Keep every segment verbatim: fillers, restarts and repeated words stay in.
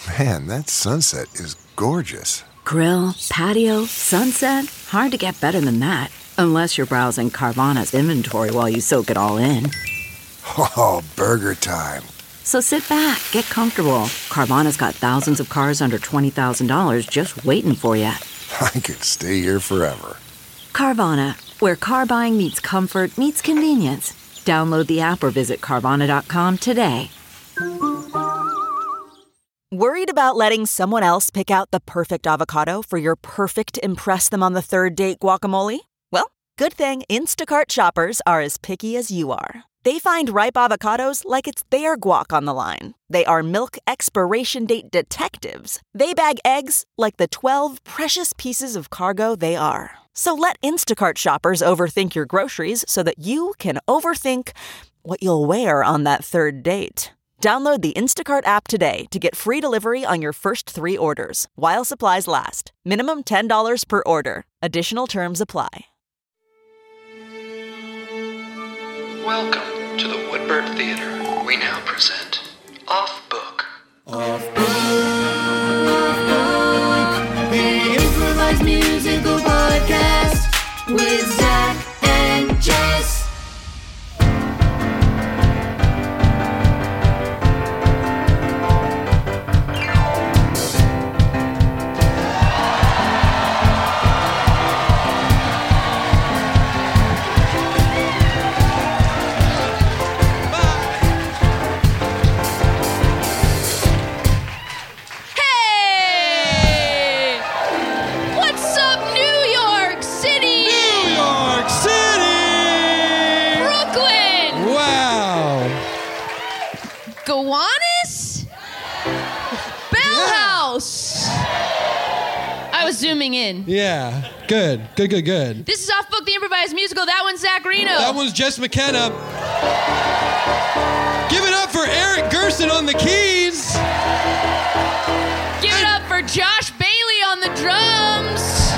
Man, that sunset is gorgeous. Grill, patio, sunset. Hard to get better than that. Unless you're browsing Carvana's inventory while you soak it all in. Oh, burger time. So sit back, get comfortable. Carvana's got thousands of cars under twenty thousand dollars just waiting for you. I could stay here forever. Carvana, where car buying meets comfort, meets convenience. Download the app or visit Carvana dot com today. Worried about letting someone else pick out the perfect avocado for your perfect impress them on the third date guacamole? Well, good thing Instacart shoppers are as picky as you are. They find ripe avocados like it's their guac on the line. They are milk expiration date detectives. They bag eggs like the twelve precious pieces of cargo they are. So let Instacart shoppers overthink your groceries so that you can overthink what you'll wear on that third date. Download the Instacart app today to get free delivery on your first three orders, while supplies last. Minimum ten dollars per order. Additional terms apply. Welcome to the Woodbird Theater. We now present Off Book. Off Book, Off Book, the improvised musical podcast with Zach and Jess. Zooming in. Yeah, good, good, good, good. This is Off Book, the improvised musical. That one's Zach Reno. That one's Jess McKenna. Give it up for Eric Gerson on the keys. Give it up for Josh Bailey on the drums.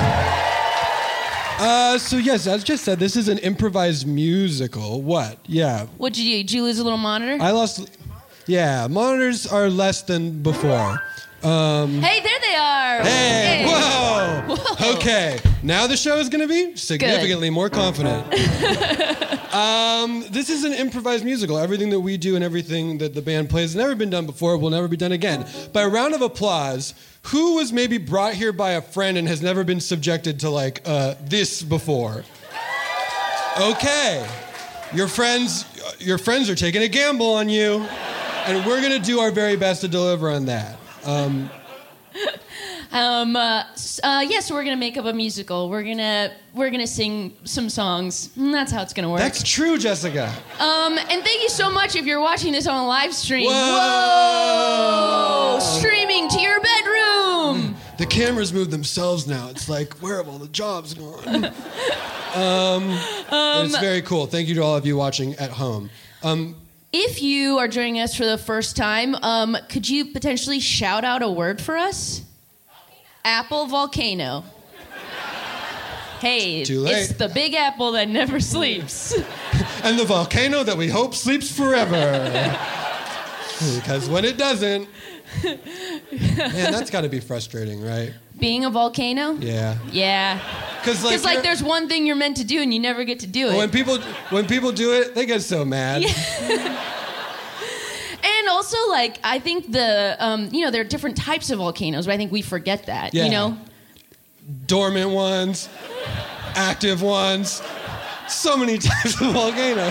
Uh, so yes, as Jess said, this is an improvised musical. What? Yeah. What'd you do? Did you lose a little monitor? I lost. Yeah, monitors are less than before. Um, hey, there they are. Hey, hey. Whoa. Whoa. Okay, now the show is going to be significantly Good. more confident. um, this is an improvised musical. Everything that we do and everything that the band plays has never been done before, will never be done again. By a round of applause, who was maybe brought here by a friend and has never been subjected to like uh, this before? Okay, your friends, your friends are taking a gamble on you, and we're going to do our very best to deliver on that. Um, um, uh, uh, yeah, so we're gonna make up a musical. We're gonna we're gonna sing some songs. And that's how it's gonna work. That's true, Jessica. Um, and thank you so much if you're watching this on a live stream. Whoa! Whoa! Streaming to your bedroom. The cameras move themselves now. It's like, where have all the jobs gone? um, um, it's very cool. Thank you to all of you watching at home. Um, If you are joining us for the first time, um, could you potentially shout out a word for us? Apple volcano. Hey, Too late. It's the big apple that never sleeps. And the volcano that we hope sleeps forever. Because when it doesn't, man, that's got to be frustrating, right? Being a volcano? Yeah. Yeah. Because like, like there's one thing you're meant to do and you never get to do it. When people when people do it, they get so mad. Yeah. And also, like, I think the, um, you know, there are different types of volcanoes, but I think we forget that, yeah. you know? Dormant ones, active ones, so many types of volcanoes.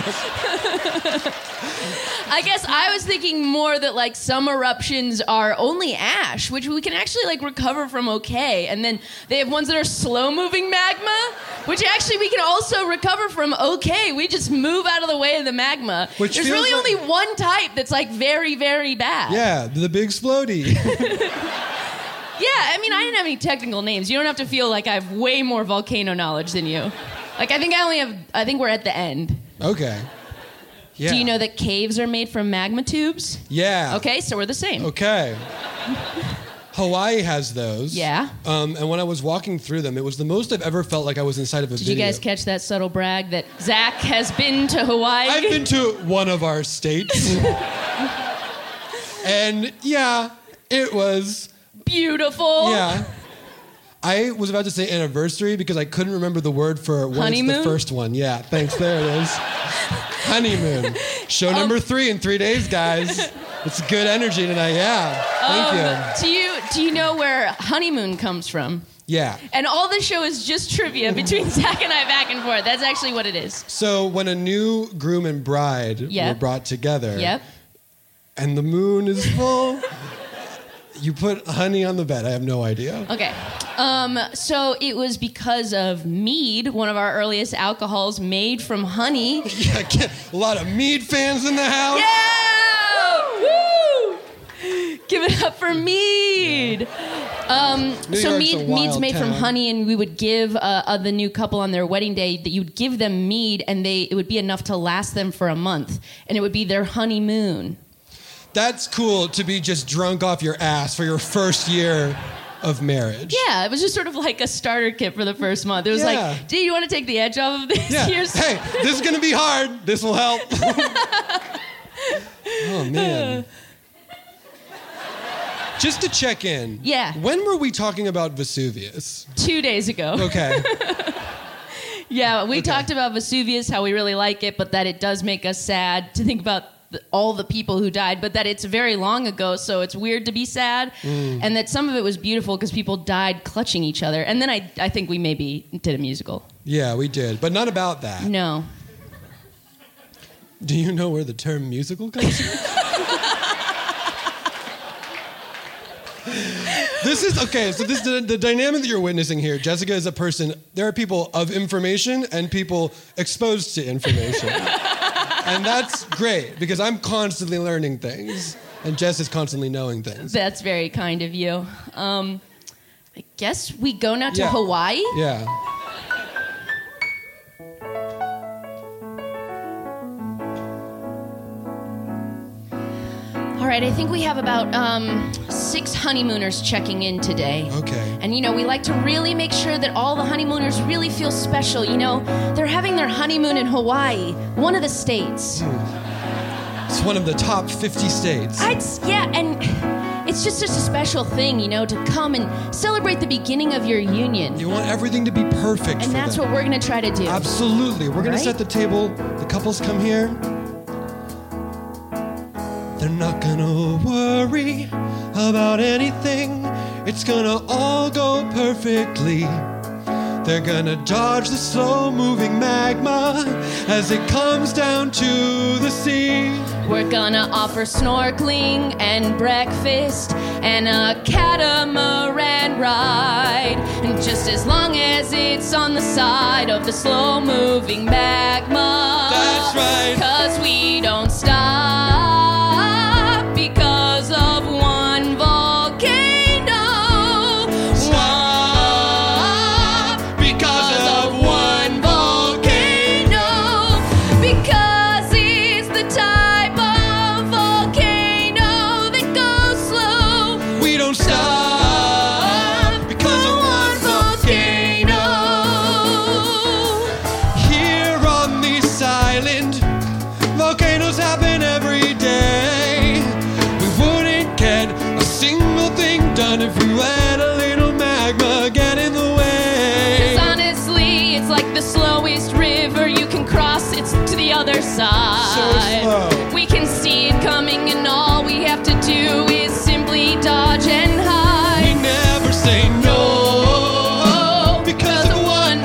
I guess I was thinking more that, like, some eruptions are only ash, which we can actually, like, recover from okay. And then they have ones that are slow-moving magma, which actually we can also recover from okay. We just move out of the way of the magma. Which There's really like... only one type that's, like, very, very bad. Yeah, the big splody. Yeah, I mean, I didn't have any technical names. You don't have to feel like I have way more volcano knowledge than you. Like, I think I only have, I think we're at the end. Okay. Yeah. Do you know that caves are made from magma tubes? Yeah. Okay, so we're the same. Okay. Hawaii has those. Yeah. Um, and when I was walking through them, it was the most I've ever felt like I was inside of a Did video. you guys catch that subtle brag that Zach has been to Hawaii? I've been to one of our states. And yeah, It was beautiful. Yeah. I was about to say anniversary because I couldn't remember the word for when honeymoon? It's the first one. Yeah, thanks. There it is. Honeymoon. Show Um, number three in three days, guys. It's good energy tonight. Yeah. Thank um, you. Do you do you know where honeymoon comes from? Yeah. And all this show is just trivia between Zach and I back and forth. That's actually what it is. So when a new groom and bride Yep. were brought together, Yep. and the moon is full, you put honey on the bed. I have no idea. Okay. Um, so it was because of mead, one of our earliest alcohols made from honey. Yeah, get a lot of mead fans in the house. Yeah! Woo! Give it up for mead. Um, New so York's mead, a mead's wild made from town. honey, and we would give uh, uh, the new couple on their wedding day that you'd give them mead, and they it would be enough to last them for a month, and it would be their honeymoon. That's cool to be just drunk off your ass for your first year of marriage. Yeah, it was just sort of like a starter kit for the first month. It was Yeah. like, do you want to take the edge off of this? Yeah. Here's- Hey, this is gonna be hard. This will help. Oh man. Just to check in. Yeah. When were we talking about Vesuvius? Two days ago. Okay. Yeah, we Okay. talked about Vesuvius, how we really like it, but that it does make us sad to think about the, all the people who died, but that it's very long ago, so it's weird to be sad, Mm. and that some of it was beautiful because people died clutching each other. And then I, I think we maybe did a musical. Yeah, we did, but not about that. No. Do you know where the term musical comes from? This is, okay, so this the, the dynamic that you're witnessing here. Jessica is a person, there are people of information and people exposed to information. And that's great, because I'm constantly learning things, and Jess is constantly knowing things. That's very kind of you. Um, I guess we go now to Yeah. Hawaii? Yeah. All right, I think we have about um, six honeymooners checking in today. Okay. And, you know, we like to really make sure that all the honeymooners really feel special. You know, they're having their honeymoon in Hawaii, one of the states. It's one of the top fifty states. I'd, s- yeah, and it's just such a special thing, you know, to come and celebrate the beginning of your union. You want everything to be perfect And for that's them. what we're going to try to do. Absolutely. We're going Right? to set the table. The couples come here. They're not going to worry about anything. It's going to all go perfectly. They're going to dodge the slow-moving magma as it comes down to the sea. We're gonna offer snorkeling and breakfast and a catamaran ride. And just as long as it's on the side of the slow-moving magma. That's right. 'Cause we don't stop because of one volcano. Stop because of one volcano. Because it's the type of volcano that goes slow. We don't stop because of one volcano. Here on this island, volcanoes happen every day. We wouldn't get a single thing done if we let a little magma get in the way. 'Cause honestly, it's like the slowest river you can cross. It's to the other side. So slow. We can see it coming, and all we have to do is simply dodge and We hide. never say no because of one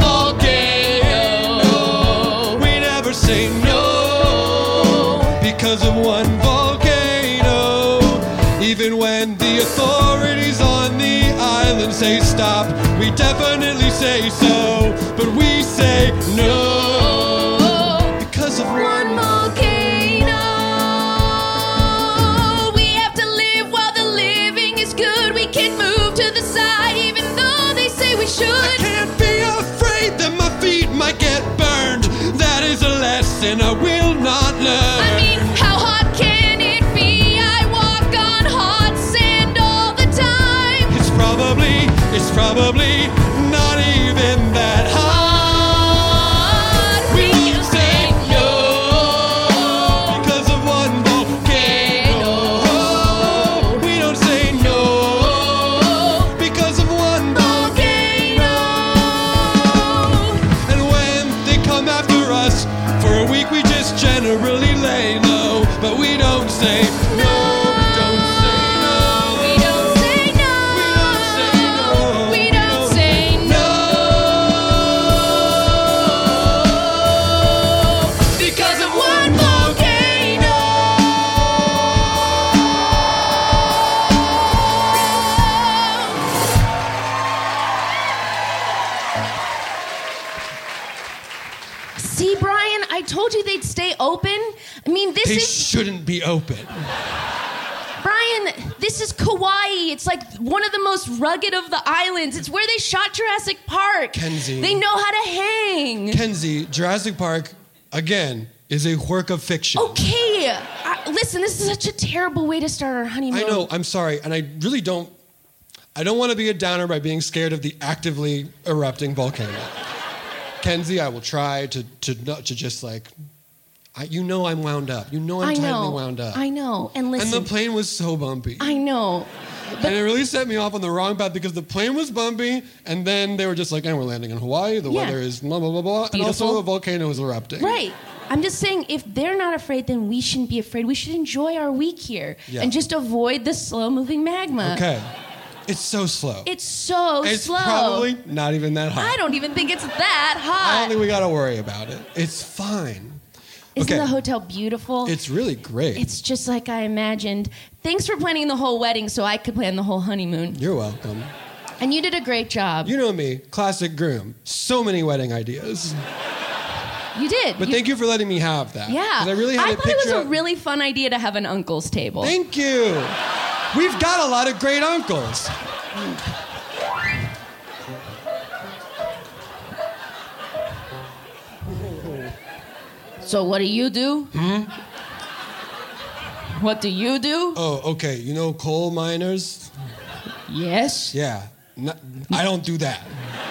volcano. We never say no because of one volcano. Even when the authorities on the island say stop, we definitely say so, but we say no because of one One volcano. We have to live while the living is good. We can't move to the side, even though they say we I should. can't be afraid that my feet might get burned. That is a lesson I will not learn. I mean, how hot can it be? I walk on hot sand all the time. It's probably, it's probably not even that hard. We can say no. Because of one volcano. We don't say no told you they'd stay open. I mean, this They is... shouldn't be open. Brian, this is Kauai. It's like one of the most rugged of the islands. It's where they shot Jurassic Park. Kenzie. They know how to hang. Kenzie, Jurassic Park, again, is a work of fiction. Okay. Uh, listen, this is such a terrible way to start our honeymoon. I know, I'm sorry, and I really don't, I don't want to be a downer by being scared of the actively erupting volcano. Kenzie, I will try to, to, not, to just like, I, you know I'm wound up. You know I'm I tightly know. wound up. I know. And listen. And the plane was so bumpy. I know. But and it really set me off on the wrong path because the plane was bumpy, and then they were just like, and we're landing in Hawaii, the Yeah. weather is blah, blah, blah, blah. And Beautiful. also a volcano is erupting. Right. I'm just saying, if they're not afraid, then we shouldn't be afraid. We should enjoy our week here Yeah. and just avoid the slow-moving magma. Okay. It's so slow. It's so It's slow. probably not even that hot. I don't even think it's that I hot. don't think we gotta worry about it. It's fine. Isn't okay. the hotel beautiful? It's really great. It's just like I imagined. Thanks for planning the whole wedding so I could plan the whole honeymoon. You're welcome. And you did a great job. You know me, classic groom. So many wedding ideas. You did. But you, thank you for letting me have that. Yeah. 'Cause I really had I to thought it was picture a out- really fun idea to have an uncle's table. Thank you. We've got a lot of great uncles. So what do you do? Hmm? What do you do? Oh, okay. You know coal miners? Yes. Yeah. No, I don't do that.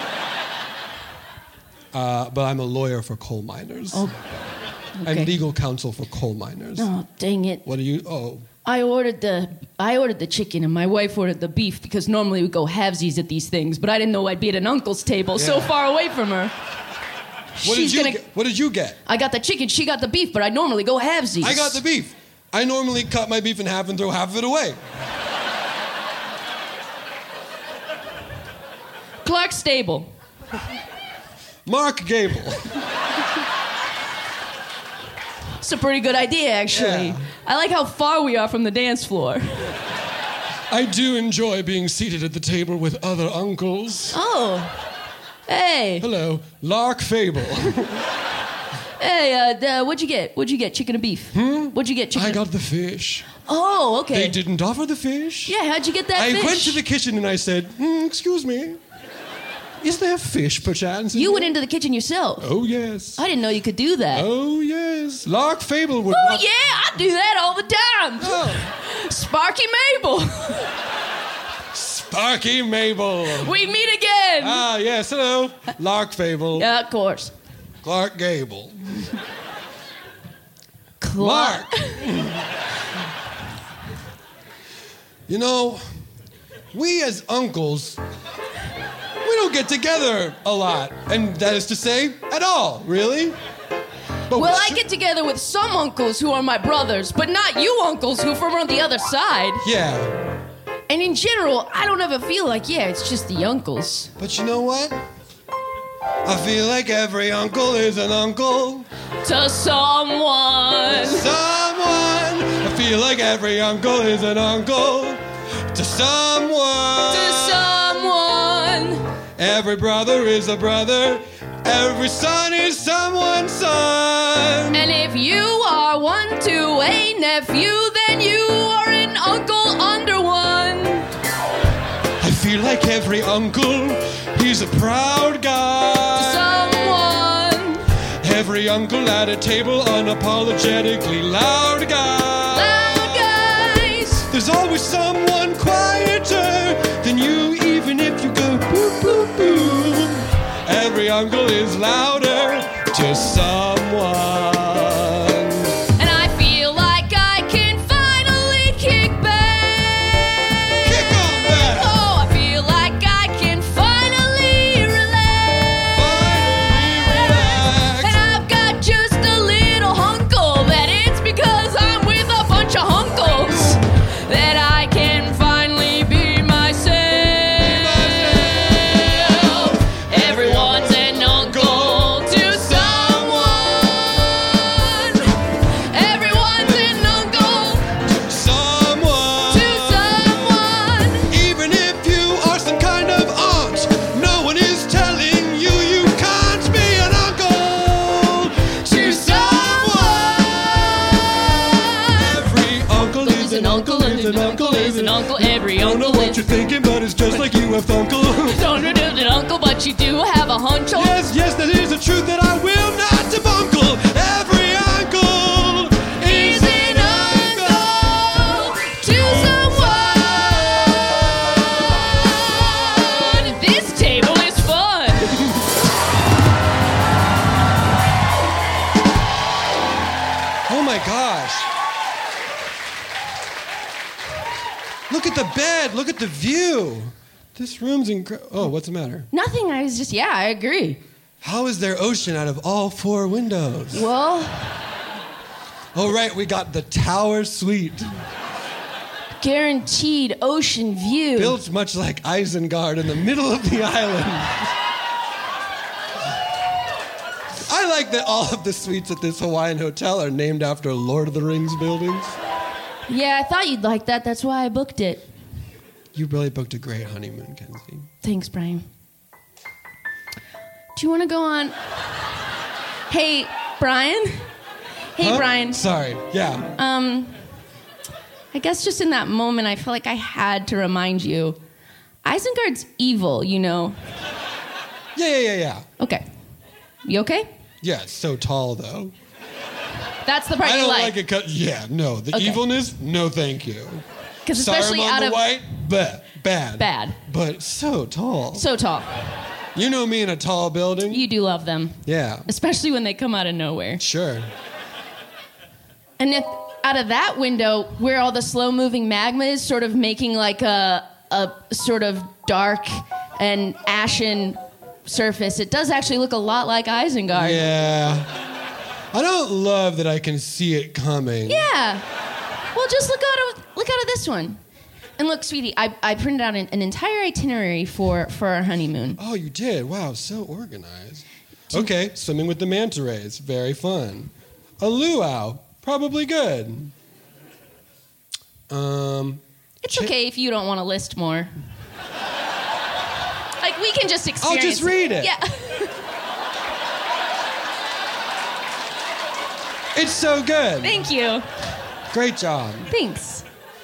Uh, but I'm a lawyer for coal miners. Oh, okay. I'm legal counsel for coal miners. Oh, dang it. What do you? Oh, I ordered the I ordered the chicken and my wife ordered the beef because normally we go halvesies at these things, but I didn't know I'd be at an uncle's table so Yeah. far away from her. what She's did you gonna- get? What did you get? I got the chicken, she got the beef, but I normally go halvesies. I got the beef. I normally cut my beef in half and throw half of it away. Clark Stable. Mark Gable. It's a pretty good idea, actually. Yeah. I like how far we are from the dance floor. I do enjoy being seated at the table with other uncles. Oh. Hey. Hello, Lark Fable. Hey, uh, uh, what'd you get? What'd you get? Chicken or beef? Hmm? What'd you get? Chicken I or- got the fish. Oh, okay. They didn't offer the fish. Yeah, how'd you get that I fish? went to the kitchen and I said, hmm, excuse me, is there fish perchance? in You went here?" into the kitchen yourself. Oh, yes. I didn't know you could do that. Oh, yes. Lark Fable would Oh, not... yeah, I do that all the time. Oh. Sparky Mabel. Sparky Mabel. We meet again. Ah, yes. Hello. Lark Fable. Yeah, of course. Clark Gable. Clark. Mark. You know, we as uncles, we don't get together a lot. And that is to say, at all, really. But Well, we I should- get together with some uncles who are my brothers, but not you uncles who are from on the other side. Yeah. And in general, I don't ever feel like, yeah, it's just the uncles. But you know what? I feel like every uncle is an uncle. To someone. Someone. I feel like every uncle is an uncle. To someone. To someone. Every brother is a brother. Every son is someone's son. And if you are one to a nephew, then you are an uncle under one. I feel like every uncle, he's a proud guy. Someone. Every uncle at a table, unapologetically loud guy. Loud guys. There's always someone quieter than you, even if you go boop, boop, boop. Every uncle is louder to someone. And I feel like I can finally kick back. Kick on back. Oh, I feel like I can finally relax. Finally relax. And I've got just a little hunkle that it's because I'm with a bunch of hunkles that I can finally be myself. Everyone's an uncle to someone. what you're thinking, but it's just like you have Funkle. Don't know an uncle, but you do have a hunch. Yes, yes, that is a truth that I will not debunkle. Every uncle is an uncle to someone. This table is fun. Oh my gosh. Look at the bed. Look at the view. This room's incredible. Oh, what's the matter? Nothing. I was just, yeah, I agree. How is there ocean out of all four windows? Well, Oh, right, we got the Tower Suite. guaranteed ocean view. Built much like Isengard in the middle of the island. I like that all of the suites at this Hawaiian hotel are named after Lord of the Rings buildings. Yeah, I thought you'd like that. That's why I booked it. You really booked a great honeymoon, Kenzie. Thanks, Brian. Do you want to go on? Hey, Brian? Hey, Huh? Brian. Sorry, yeah. Um, I guess just in that moment, I feel like I had to remind you. Isengard's evil, you know. Yeah, yeah, yeah, yeah. Okay. You okay? Yeah, it's so tall, though. That's the part I you don't like. like it 'cause- yeah, no. The Okay. evilness, no thank you. Because especially Saruman out the of... White, bad. Bad. Bad. But so tall. So tall. You know me in a tall building? You do love them. Yeah, Especially when they come out of nowhere. sure. And if out of that window, where all the slow-moving magma is sort of making like a, a sort of dark and ashen surface, it does actually look a lot like Isengard. Yeah. I don't love that I can see it coming. Yeah. Well, just look out of look out of this one. And look, sweetie, I, I printed out an, an entire itinerary for, for our honeymoon. Oh, you did? Wow, so organized. Okay, swimming with the manta rays. Very fun. A luau. Probably good. Um, It's chi- okay if you don't want to list more. Like, we can just I'll experience just read it. Yeah. It's so good. Thank you. Great job. Thanks.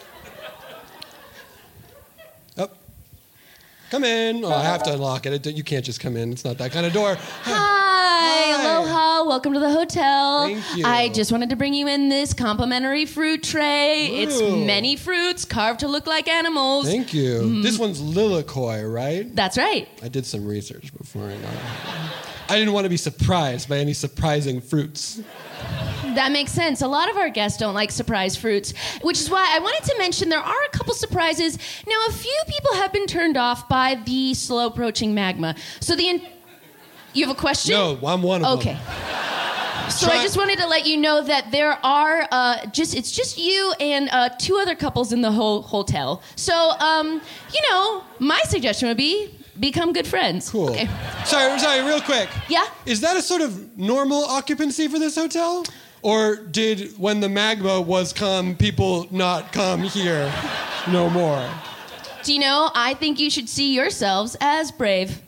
Oh. Come in. Oh, I have to unlock it. You can't just come in. It's not that kind of door. Hi. Hi. Aloha. Welcome to the hotel. Thank you. I just wanted to bring you in this complimentary fruit tray. It's Ooh. many fruits carved to look like animals. Thank you. Mm-hmm. This one's Lilikoi, right? That's right. I did some research before I got it. I didn't want to be surprised by any surprising fruits. That makes sense. A lot of our guests don't like surprise fruits, which is why I wanted to mention there are a couple surprises. Now, a few people have been turned off by the slow approaching magma. So the... In- you have a question? No, I'm one of Okay. them. So Try- I just wanted to let you know that there are uh, just it's just you and uh, two other couples in the whole hotel. So um, you know, my suggestion would be become good friends. Cool. Okay. Sorry, sorry, real quick. Yeah? Is that a sort of normal occupancy for this hotel? Or did, when the magma was come, people not come here no more? Do you know? I think you should see yourselves as brave.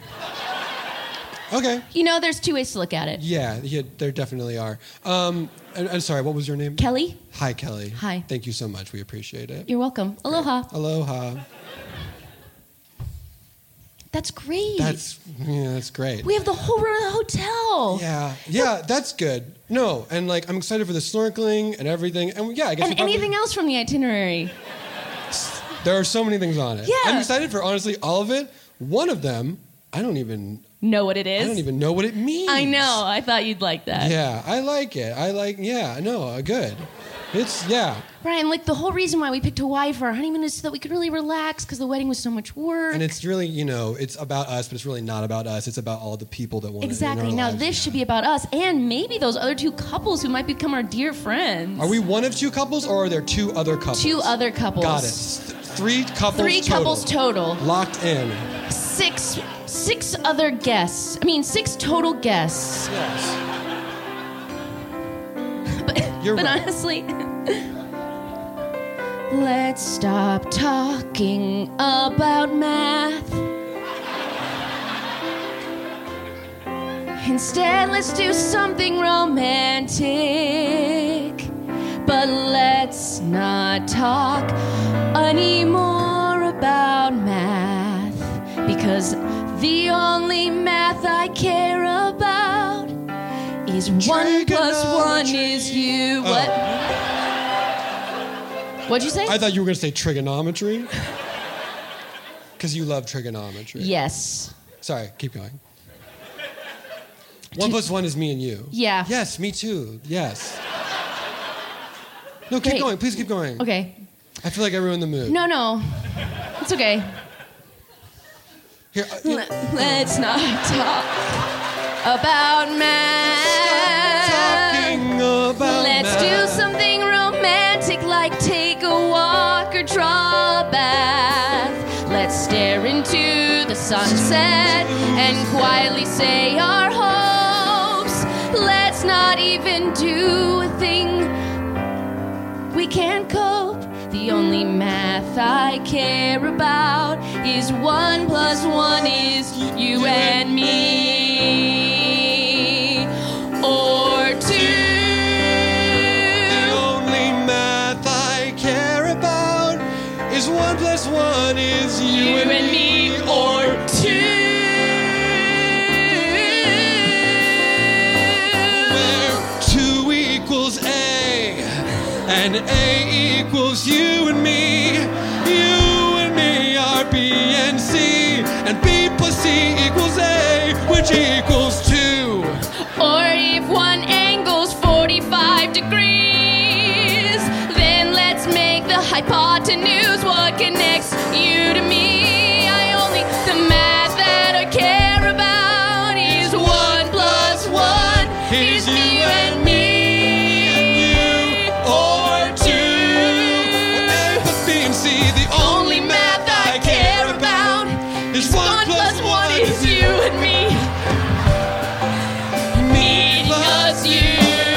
Okay. You know, there's two ways to look at it. Yeah, yeah there definitely are. Um, and, and sorry, what was your name? Kelly, Hi, Kelly. Hi. Thank you so much. We appreciate it. you're welcome. Aloha. Aloha. That's great. That's, yeah, that's great. we have the whole room of the hotel. Yeah, yeah, that's good. No, and like I'm excited for the snorkeling and everything. And yeah, I guess we And probably- anything else from the itinerary? There are so many things on it. Yeah. I'm excited for honestly all of it. One of them, I don't even Know what it is? I don't even know what it means. I know. I thought you'd like that. Yeah, I like it. I like yeah, no, uh, good. It's yeah. Brian, like the whole reason why we picked Hawaii for our honeymoon is so that we could really relax because the wedding was so much work. And it's really, you know, it's about us, but it's really not about us. It's about all the people that want exactly. to in our Now lives. this should be about us and maybe those other two couples who might become our dear friends. Are we one of two couples or are there two other couples? Two other couples. Got it. Th- three couples Three total. couples total. Locked in. Six six other guests. I mean six total guests. Yes. But, You're but right. honestly, let's stop talking about math. Instead, let's do something romantic. But let's not talk anymore about about math, because the only math I care about is one plus one is you. Oh. What? What'd you say? I thought you were going to say trigonometry. Because you love trigonometry. Yes. Sorry, keep going. One plus one is me and you. Yeah. Yes, me too. Yes. No, keep Great. going. Please keep going. Okay. I feel like I ruined the mood. No, no. It's okay. Here, uh, Let- Let's not talk about math. talking about Let's math. do something romantic like take a walk or draw a bath. Let's stare into the sunset and quietly say our hopes. Let's not even do a thing we can't cope. The only math I care about is one plus one is you and me. Or two. The only math I care about is one plus one is you, You and, and me, or two. Where two equals A, and A equals you and me. You and me are B and C, and B plus C equals A, which equals two. Or if one angle's forty-five degrees, then let's make the hypotenuse what connects you to me. I only, the math that I care about is one plus one is you and me. Or two. A plus B and C, the only math I care about is one plus one is you and me. Me plus you.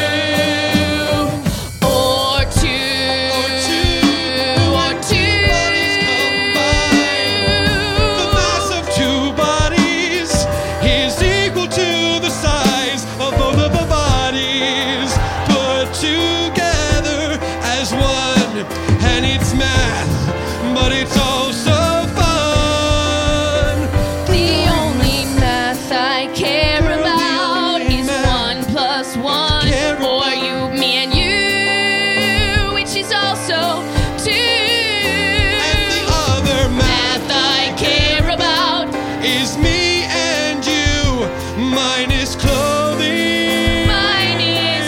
Or two. Or two. Or two. Bodies combine. The mass of two bodies is equal to the size of both of the bodies put together as one. And it's math, but it's also fun. The only math I care Girl, the about only is math one plus one. care Or about- you, me and you, which is also two. And the other Math math I care about. is me and you, minus clothing. Mine is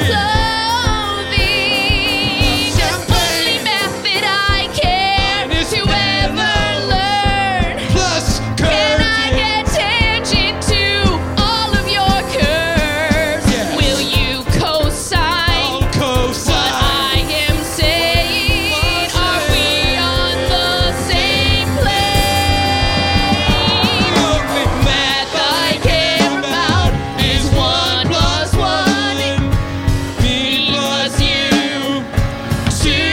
clothing. The only math that I care Mine is to ever learn. Plus Can I curtain. get tangent to all of your curves? Yes. Will you co-sign I'll cosine. what I am saying? What Are I'm we on the same plane? The only Math I care about is one plus one. Me plus plus you. two.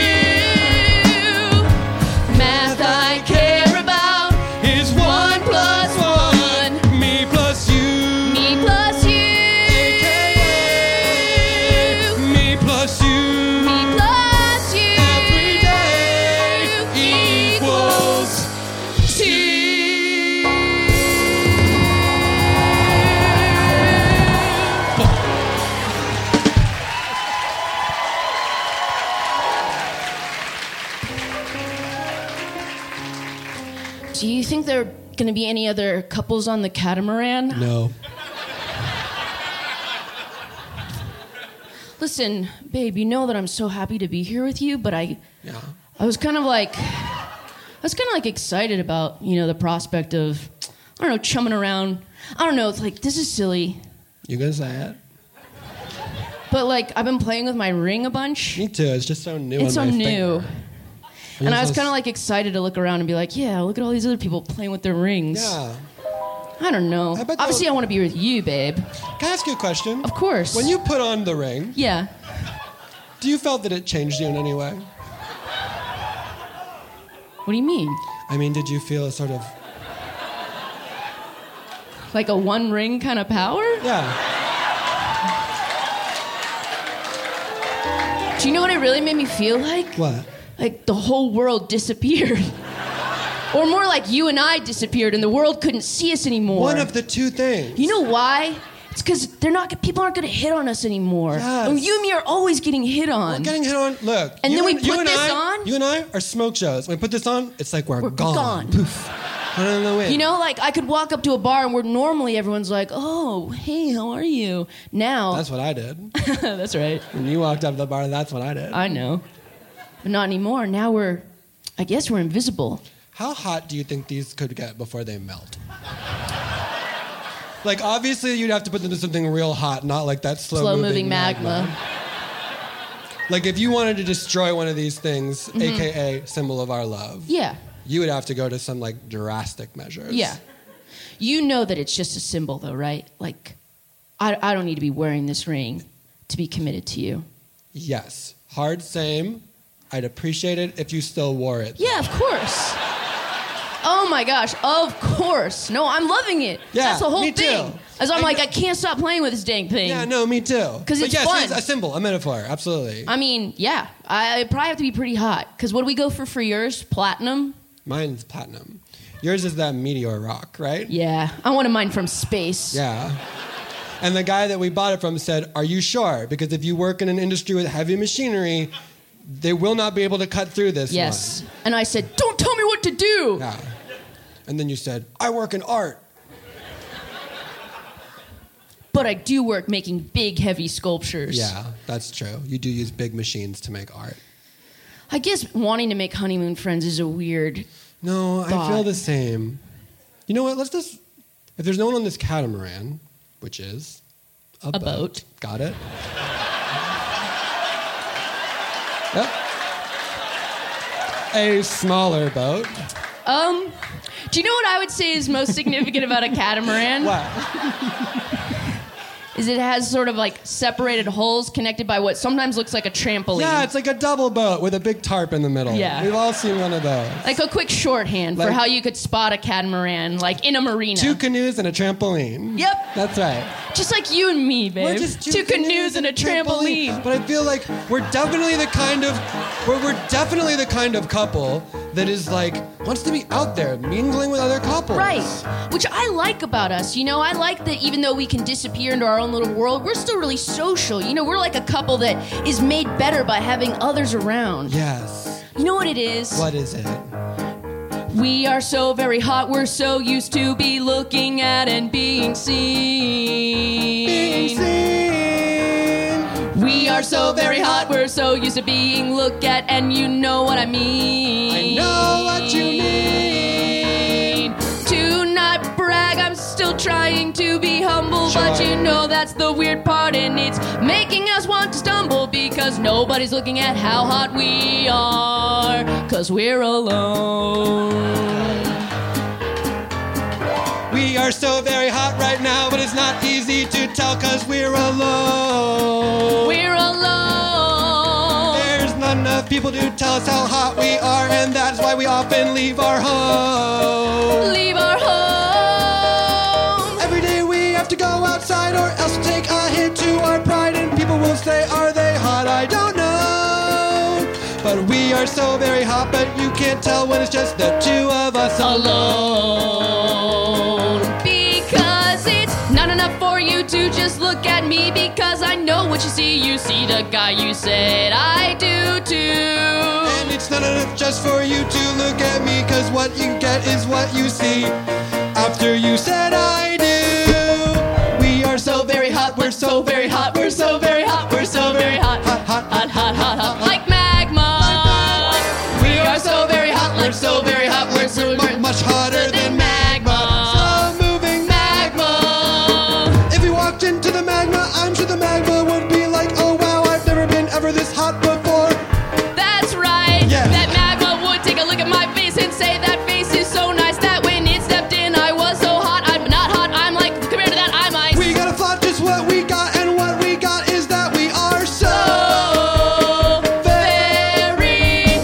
Math I care about Is one plus one. Me plus you. Me plus you. Me plus you. Me plus you. Every day equals two. Do you think there are going to be any other couples on the catamaran? No. Listen, babe, you know that I'm so happy to be here with you, but I Yeah. I was kind of like I was kind of like excited about, you know, the prospect of I don't know, chumming around. I don't know, it's like this is silly, You gonna say it? but like I've been playing with my ring a bunch. Me too. It's just so new. It's so on my new. finger. And I was Yours kind of like excited to look around and be like, yeah, look at all these other people playing with their rings. Yeah. I don't know. I bet Obviously, they'll- I want to be with you, babe. Can I ask you a question? Of course. When you put on the ring, Yeah. do you felt that it changed you in any way? What do you mean? I mean, did you feel a sort of Like a one ring kind of power? yeah? Do you know what it really made me feel like? What? Like the whole world disappeared. Or more like you and I disappeared and the world couldn't see us anymore. One of the two things. You know why? It's because they're not. People aren't going to hit on us anymore. Yes. And you and me are always getting hit on. We're getting hit on. Look. And you then we and, put you and this I, on. You and I are smoke shows. When we put this on, it's like we're, We're gone. gone. Poof. I don't know. You know, like I could walk up to a bar and where normally everyone's like, "Oh, hey, how are you?" Now. That's what I did. That's right. When you walked up to the bar, that's what I did. I know, but not anymore. Now we're, I guess we're invisible. How hot do you think these could get before they melt? Like, obviously, you'd have to put them into something real hot, not like that slow-moving Slow-moving magma. magma. Like, if you wanted to destroy one of these things, mm-hmm. A K A symbol of our love, Yeah. you would have to go to some, like, drastic measures. Yeah. You know that it's just a symbol, though, right? Like, I, I don't need to be wearing this ring to be committed to you. Yes. Hard same. I'd appreciate it if you still wore it. Yeah, of course. Oh my gosh, of course. No, I'm loving it. Yeah, That's the whole me thing. too. As I'm I like, know- I can't stop playing with this dang thing. Yeah, no, me too. 'Cause But it's yes, fun. it's a symbol, a metaphor, absolutely. I mean, yeah, I I probably have to be pretty hot. Because what do we go for for yours? Platinum? Mine's platinum. Yours is that meteor rock, right? Yeah, I wanted mine from space. Yeah. And the guy that we bought it from said, "Are you sure? Because if you work in an industry with heavy machinery, they will not be able to cut through this Yes. one." And I said, don't tell me what to do. Yeah. And then you said, "I work in art." But I do work making big, heavy sculptures. Yeah, that's true. You do use big machines to make art. I guess wanting to make honeymoon friends is a weird... No, Thought. I feel the same. You know what? Let's just... If there's no one on this catamaran, which is a, A boat. Got it? Yep. A smaller boat. Um, do you know what I would say is most significant about a catamaran? What? Is it has sort of like separated holes connected by what sometimes looks like a trampoline. Yeah, it's like a double boat with a big tarp in the middle. Yeah. We've all seen one of those. like a quick shorthand for Like- how you could spot a catamaran, like in a marina. Two canoes and a trampoline. Yep. That's right. Just like you and me, babe. We're just two, canoes and a trampoline. But I feel like we're definitely the kind of we're, we're definitely the kind of couple that is like wants to be out there mingling with other couples. Right. Which I like about us. You know, I like that even though we can disappear into our own little world, we're still really social. You know, we're like a couple that is made better by having others around. Yes. You know what it is? What is it? We are so very hot, we're so used to be looking at and being seen. Being seen. We are so very hot, we're so used to being looked at, and you know what I mean. I know what you mean. To not brag, I'm still trying to be humble, but Sure. you know that's the weird part, and it's making us want to stumble because nobody's looking at how hot we are, cause we're alone. We are so very hot right now, but it's not easy to tell cause we're alone. We're alone. There's not enough people to tell us how hot we are, and that's why we often leave our home. Leave our home. Every day we have to go outside or else take a hit to our pride, and people will say, are they hot? I don't know. But we are so very hot, but you can't tell when it's just the two of us Alone. Because it's not enough for you to just look at me, because I know what you see. You see the guy you said I do too. And it's not enough just for you to look at me, cause what you get is what you see. After you said I do. We are so very hot, we're so very hot, we're so very hot, we're so very hot. Hot, hot, Hot, hot, hot, hot, like magma. We are so very hot, we're so very hot, we're so much, much hotter than magma. Slow moving magma. If you walked into the magma, I'm sure the magma would be like, oh wow, I've never been ever this hot before. That's right. Yeah. That magma would take a look at my face and say that face is so nice that when it stepped in, I was so hot. I'm not hot. I'm like, compared to that, I'm ice. We gotta flaunt just what we got, and what we got is that we are so very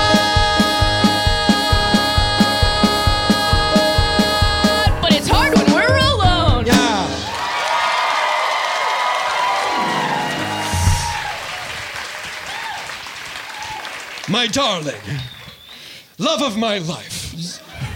hot. But it's hard when we're alone. yeah. My darling, love of my life,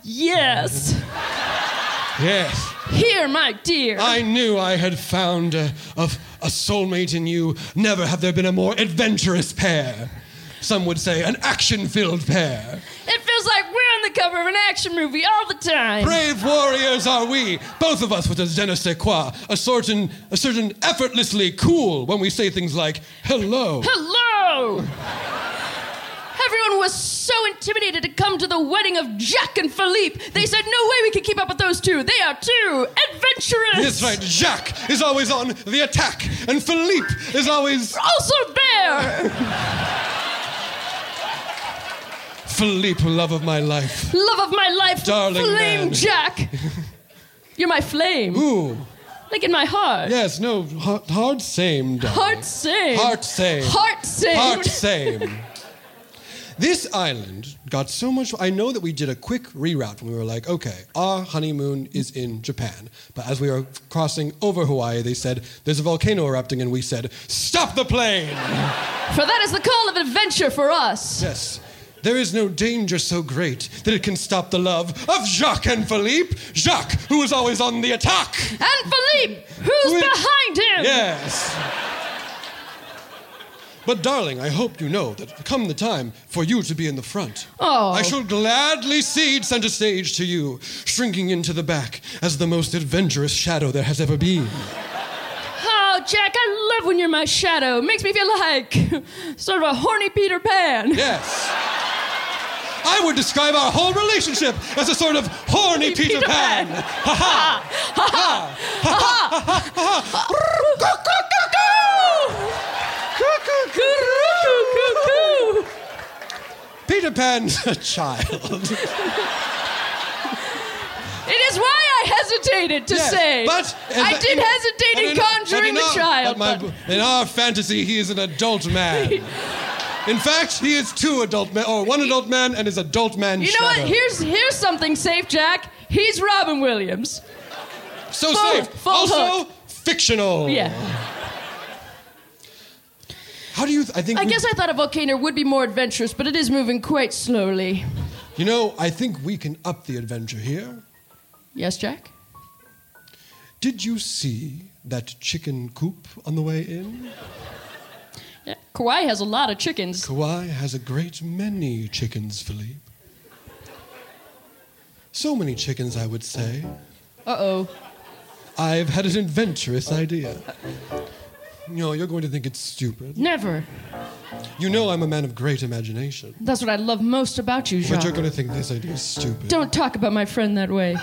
Yes. Yes. Here, my dear. I knew I had found a, a, a soulmate in you. Never have there been a more adventurous pair. Some would say an action-filled pair. It feels like we're on the cover of an action movie all the time. Brave warriors are we, both of us with a je ne sais quoi, a certain, a certain effortlessly cool when we say things like, hello. Hello! Everyone was so intimidated to come to the wedding of Jacques and Philippe. They said, no way we can keep up with those two. They are too adventurous. That's right, Jacques is always on the attack, and Philippe is always... also there! Philippe, love of my life. Love of my life, darling Flame man. Jack. You're my flame. Ooh. Like in my heart. Yes, no, heart, heart same, darling. Heart same. Heart same. Heart same. Heart same. This island got so much... I know that we did a quick reroute when we were like, okay, our honeymoon is in Japan. But as we were crossing over Hawaii, they said, there's a volcano erupting, and we said, stop the plane! For that is the call of adventure for us. Yes. There is no danger so great that it can stop the love of Jacques and Philippe. Jacques, who is always on the attack. And Philippe, who's Who is- behind him. Yes. But darling, I hope you know that come the time for you to be in the front. Oh. I shall gladly cede center stage to you, shrinking into the back as the most adventurous shadow there has ever been. Oh, Jack, I love when you're my shadow. Makes me feel like sort of a horny Peter Pan. Yes. I would describe our whole relationship as a sort of horny Peter, Peter Pan. Pan. Ha ha. Ha ha. Ha ha. Ha ha. Peter Pan's a child. It is why I hesitated to Yes, say. but I in- did in- hesitate but in, in- conjuring but in the our- child. but my- but- in our fantasy, he is an adult man. In fact, he is two adult men, or one adult man and his adult man You know shadow. what? Here's here's something safe, Jack. He's Robin Williams. so full- safe. full also hook. fictional. Yeah. How do you? Th- I think. I we- guess I thought a volcano would be more adventurous, but it is moving quite slowly. You know, I think we can up the adventure here. Yes, Jack? Did you see that chicken coop on the way in? Yeah. Kauai has a lot of chickens. Kauai has a great many chickens, Philippe. So many chickens, I would say. Uh-oh. I've had an adventurous idea. You know, you're going to think it's stupid. Never. You know I'm a man of great imagination. That's what I love most about you, But Jacques. you're going to think this idea is stupid. Don't talk about my friend that way.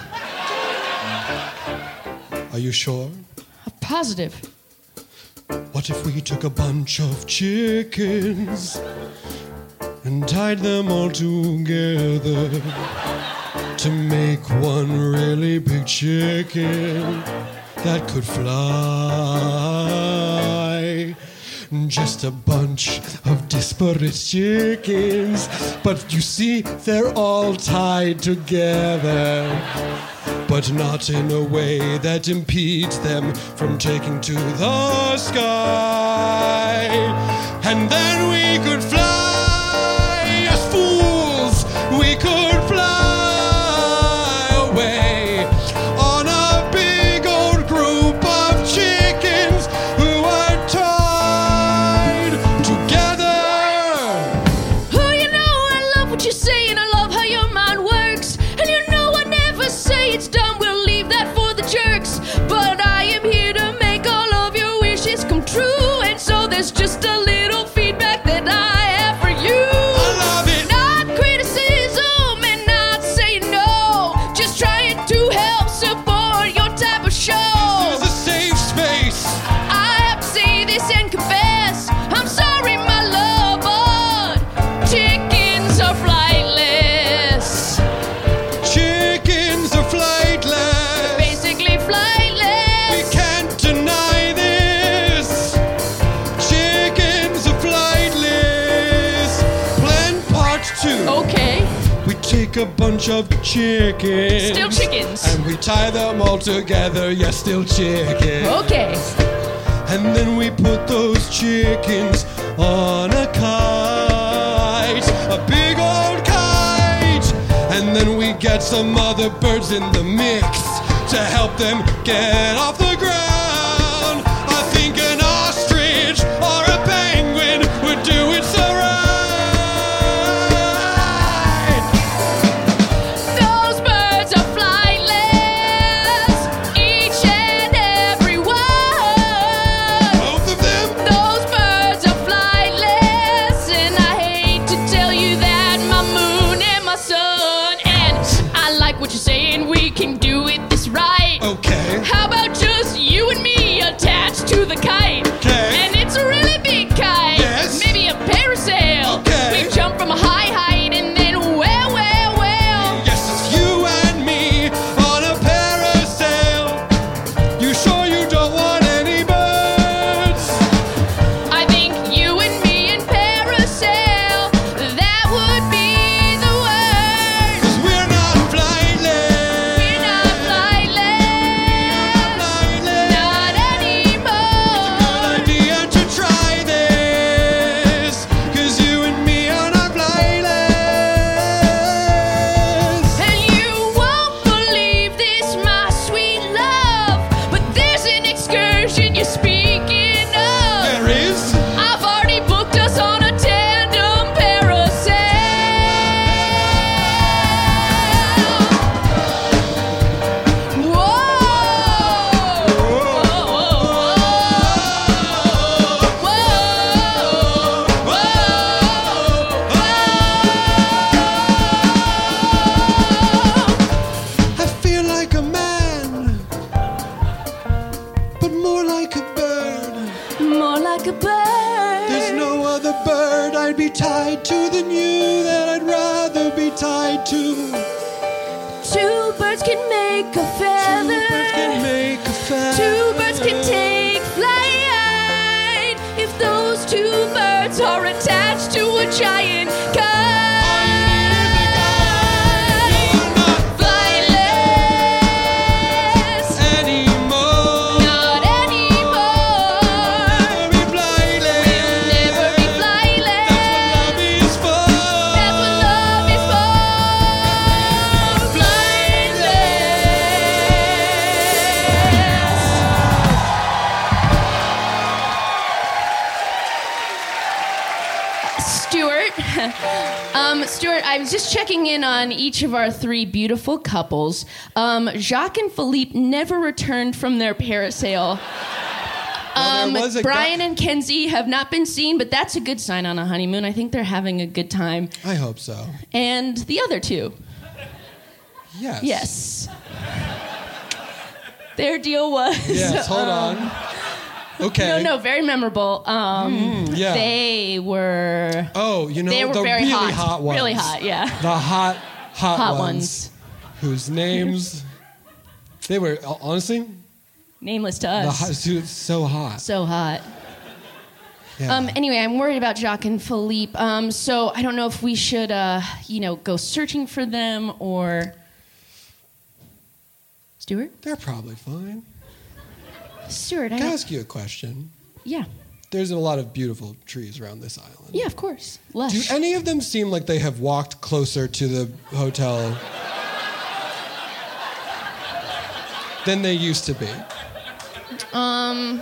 Are you sure? Positive. What if we took a bunch of chickens and tied them all together to make one really big chicken that could fly? Just a bunch of disparate chickens, but you see, they're all tied together, but not in a way that impedes them from taking to the sky. And then we could fly as fools, we could fly away on a big old group of chickens who are tied together. Oh, you know, I love what you say, and I love how your mind works. And you know, I never say it's done, we'll leave that for the jerks. But I am here to make all of your wishes come true. And so there's just a little feedback that I have for you. I love it. Not criticism and not saying no, just trying to help support your type of show. This is a safe space. I have to say this and confess, I'm sorry, my love, but chickens are flightless. Chickens are flightless. Basically We flightless. can't deny this. Chickens are flightless. Plan part two. Okay, We take a bunch of chickens. still chickens. And we tie them all together. Yes, still chickens. Okay, And then we put those chickens on a kite. A big old kite. And then we get some other birds in the mix to help them get off the ground. I think an ostrich or a penguin would do it so right. Those birds are flightless, each and every one. Both of them? Those birds are flightless, and I hate to tell you that, my moon and my sun. And I like what you're saying, we can do it this right. Okay. How about just you and me attached to the kite? Okay. And it's a really big kite. Yes. Maybe a parasail. Okay. We jump from a high height and then well, well, well. Yes, it's you and me on a parasail. You sure you don't want any birds? I think you and me in parasail, that would be the word. 'Cause we're not flightless. We're not flightless, Flightless. not anymore. Good idea to try this. 'Cause you and me are not flightless. And you won't believe this, my sweet love, but there's an excursion you're speaking of. There is. I've already booked us on a tandem parasail. Whoa! I feel like a man, but more like a bird. More like a bird. There's no other bird I'd be tied to than you, that I'd rather be tied to. Two birds can make a feather. Two birds can make a feather. Two birds can take flight if those two birds are attached to a giant kite. Flightless, Anymore. not anymore. Never be flightless. Never be flightless. That's what love is for. That's what love is for. Flightless. Stuart, um, Stuart, I was just checking in on each of our three beautiful couples. Um, Jacques and Philippe never returned from their parasail. Well, Um, there was a Brian guy- and Kenzie have not been seen, but that's a good sign on a honeymoon. I think they're having a good time. I hope so. And the other two, Yes. yes. Their deal was. Yes, hold um, on. Okay. No, no, very memorable. Um, yeah. They were. Oh, you know, They were the very really hot. hot ones. Really hot, yeah. The hot, hot, Hot ones. Whose names, they were, honestly, Nameless to the us. hot, so- so hot. So hot. Yeah. Um, anyway, I'm worried about Jacques and Philippe. Um, so I don't know if we should, uh, you know, go searching for them or. Stuart? They're probably fine. Stuart, I Can I don't. ask you a question? Yeah. There's a lot of beautiful trees around this island. Yeah, of course. Lush. Do any of them seem like they have walked closer to the hotel than they used to be? Um.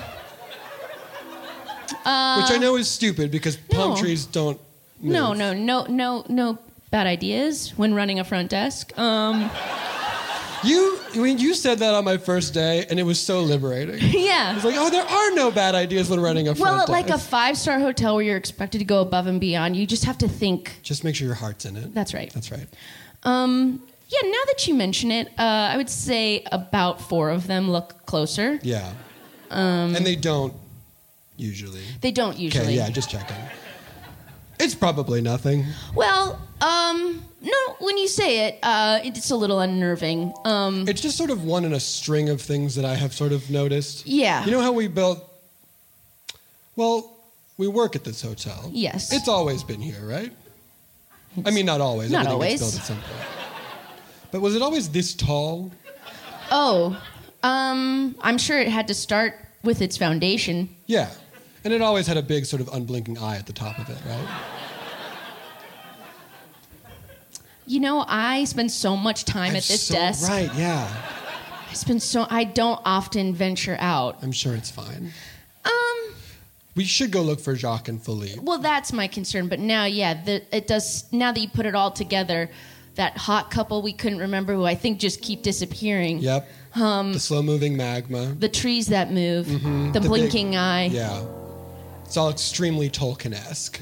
Uh, Which I know is stupid because palm no. trees don't move. No, no, no, no, no bad ideas when running a front desk. Um. You, I mean, you said that on my first day, and it was so liberating. Yeah. It's like, oh, there are no bad ideas when running a front Well, at like a desk. five-star hotel where you're expected to go above and beyond, you just have to think. Just make sure your heart's in it. That's right. That's right. Um, yeah, now that you mention it, uh, I would say about four of them look closer. Yeah. Um, and they don't usually. They don't usually. Okay, yeah, just checking. It's probably nothing. Well, um, no, when you say it, uh, it's a little unnerving. Um, It's just sort of one in a string of things that I have sort of noticed. Yeah. You know how we built. Well, we work at this hotel. Yes. It's always been here, right? I mean, not always. Not Everything always. gets built at some point. But was it always this tall? oh, um, I'm sure it had to start with its foundation. Yeah. And it always had a big sort of unblinking eye at the top of it, right? You know, I spend so much time I'm at this so- desk. Right, yeah. I spend so I don't often venture out. I'm sure it's fine. Um, We should go look for Jacques and Philippe. well, that's my concern. But now, yeah, the, it does. Now that you put it all together, that hot couple we couldn't remember, who I think just keep disappearing. Yep. Um, the slow-moving magma. The trees that move. Mhm. The, The blinking big- eye. Yeah. It's all extremely Tolkien-esque.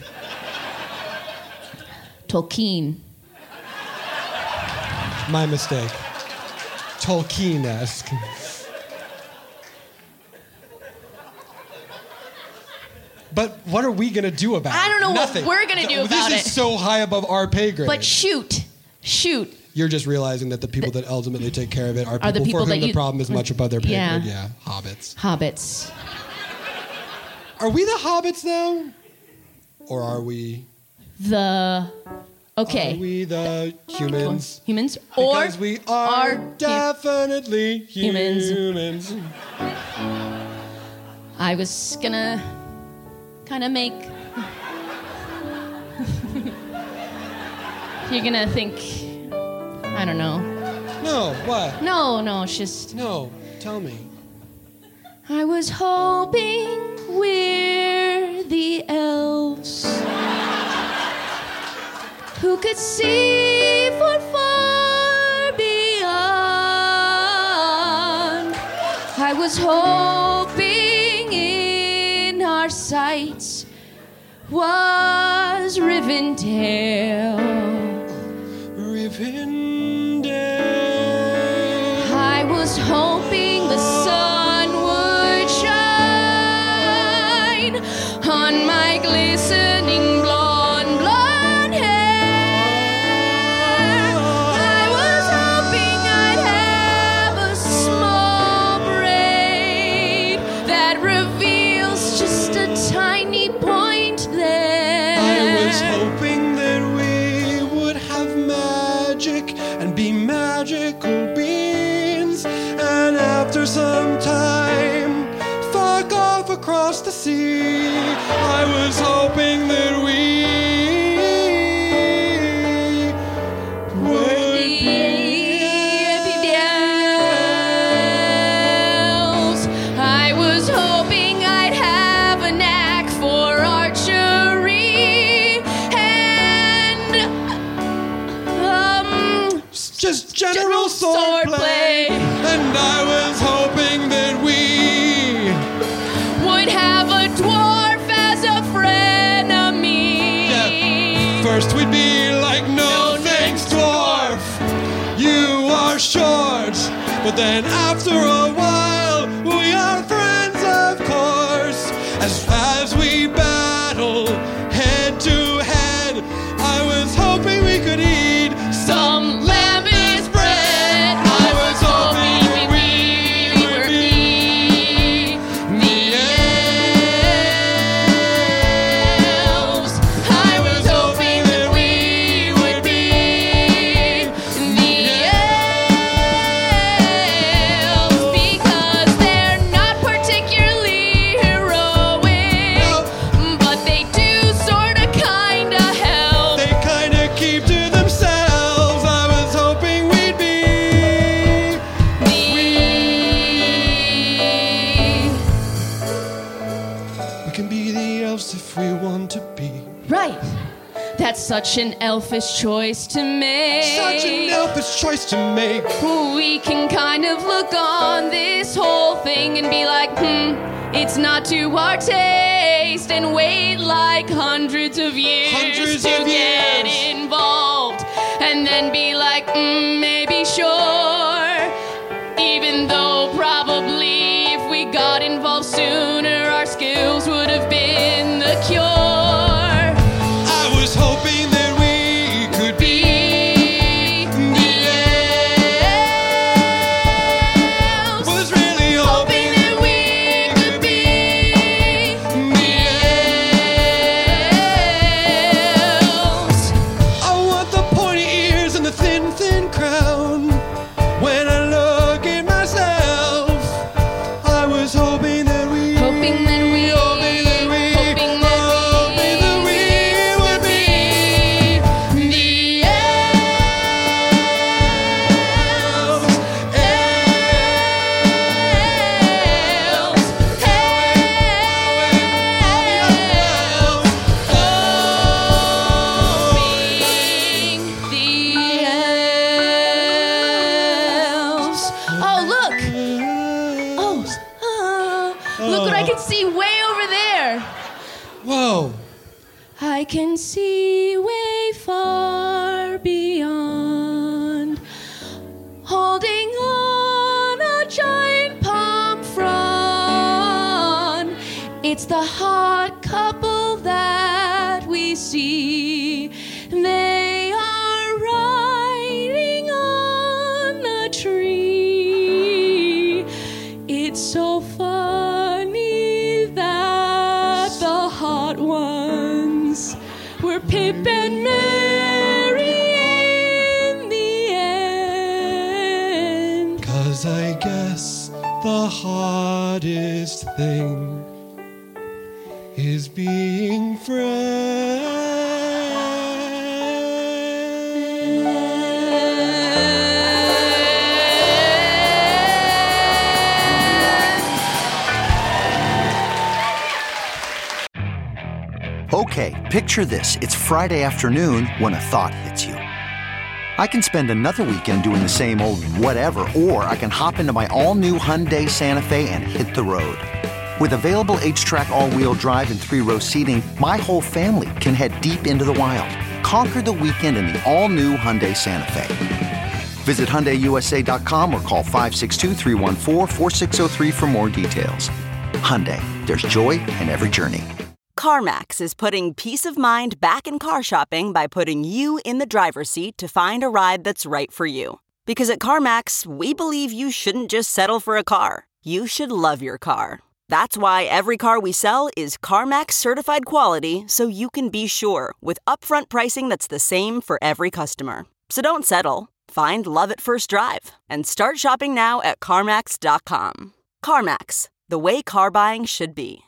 Tolkien. My mistake. Tolkien-esque. But what are we gonna do about it? I don't know what Nothing. we're gonna do about This it. is so high above our pay grade. But shoot, shoot. You're just realizing that the people that ultimately take care of it are people, Are the people for whom that the you- problem is much above their pay Yeah. grade. Yeah, hobbits. Hobbits. Are we the hobbits though, or are we? The. Okay. Are we the humans? Humans? Or Because we are, are definitely humans. humans. I was gonna kind of make. You're gonna think. I don't know. No, what? No, no, it's just. No, tell me. I was hoping we're the elves who could see for far beyond. I was hoping in our sights was Rivendell. Rivendell. I was hoping the sun would shine on my glistening blonde, blonde hair. I was hoping I'd have a small braid that reveals just a tiny point there. I was hoping that we would have magic and be magical beings, and after some time, fuck off across the sea. I was hoping that we would The elves. I was hoping I'd have a knack for archery and um just general, general sword play. And I was hoping that we would have a dwarf as a frenemy. Yeah. First we'd be like, no, No thanks, thanks, dwarf. You are short. But then after a while, we are friends, of course. As as we battle head to head, I was hoping we could eat Some lamb-based bread. I was hoping we would be the elves. I was hoping that we would be the elves because they're not particularly heroic, but they do sorta kinda help. They kinda keep to themselves. I was hoping we'd be. We can be the elves if we want to be. Right. That's such an elfish choice to make. Such an elfish choice to make. We can kind of look on this whole thing and be like, hmm, it's not to our taste, and wait like hundreds of years Hundreds to of get years. involved, and then be like, mm, maybe sure. Even though probably if we got involved sooner, our skills would have been the cure. I was hoping that we could be. The elves. Was really hoping Hoping that we could be the elves. I want the pointy ears and the thin, thin crown. can see way far beyond, holding on a giant palm frond. It's the hot couple that we see. They are riding on a tree. It's so funny that the hot ones were Pip and Mary in the end. 'Cause I guess the hardest thing is being friends. Okay, picture this. It's Friday afternoon when a thought hits you. I can spend another weekend doing the same old whatever, or I can hop into my all-new Hyundai Santa Fe and hit the road. With available H-Track all-wheel drive and three-row seating, my whole family can head deep into the wild. Conquer the weekend in the all-new Hyundai Santa Fe. Visit Hyundai U S A dot com or call five six two, three one four, four six zero three for more details. Hyundai, there's joy in every journey. CarMax is putting peace of mind back in car shopping by putting you in the driver's seat to find a ride that's right for you. Because at CarMax, we believe you shouldn't just settle for a car. You should love your car. That's why every car we sell is CarMax certified quality, so you can be sure with upfront pricing that's the same for every customer. So don't settle. Find love at first drive and start shopping now at CarMax dot com. CarMax, the way car buying should be.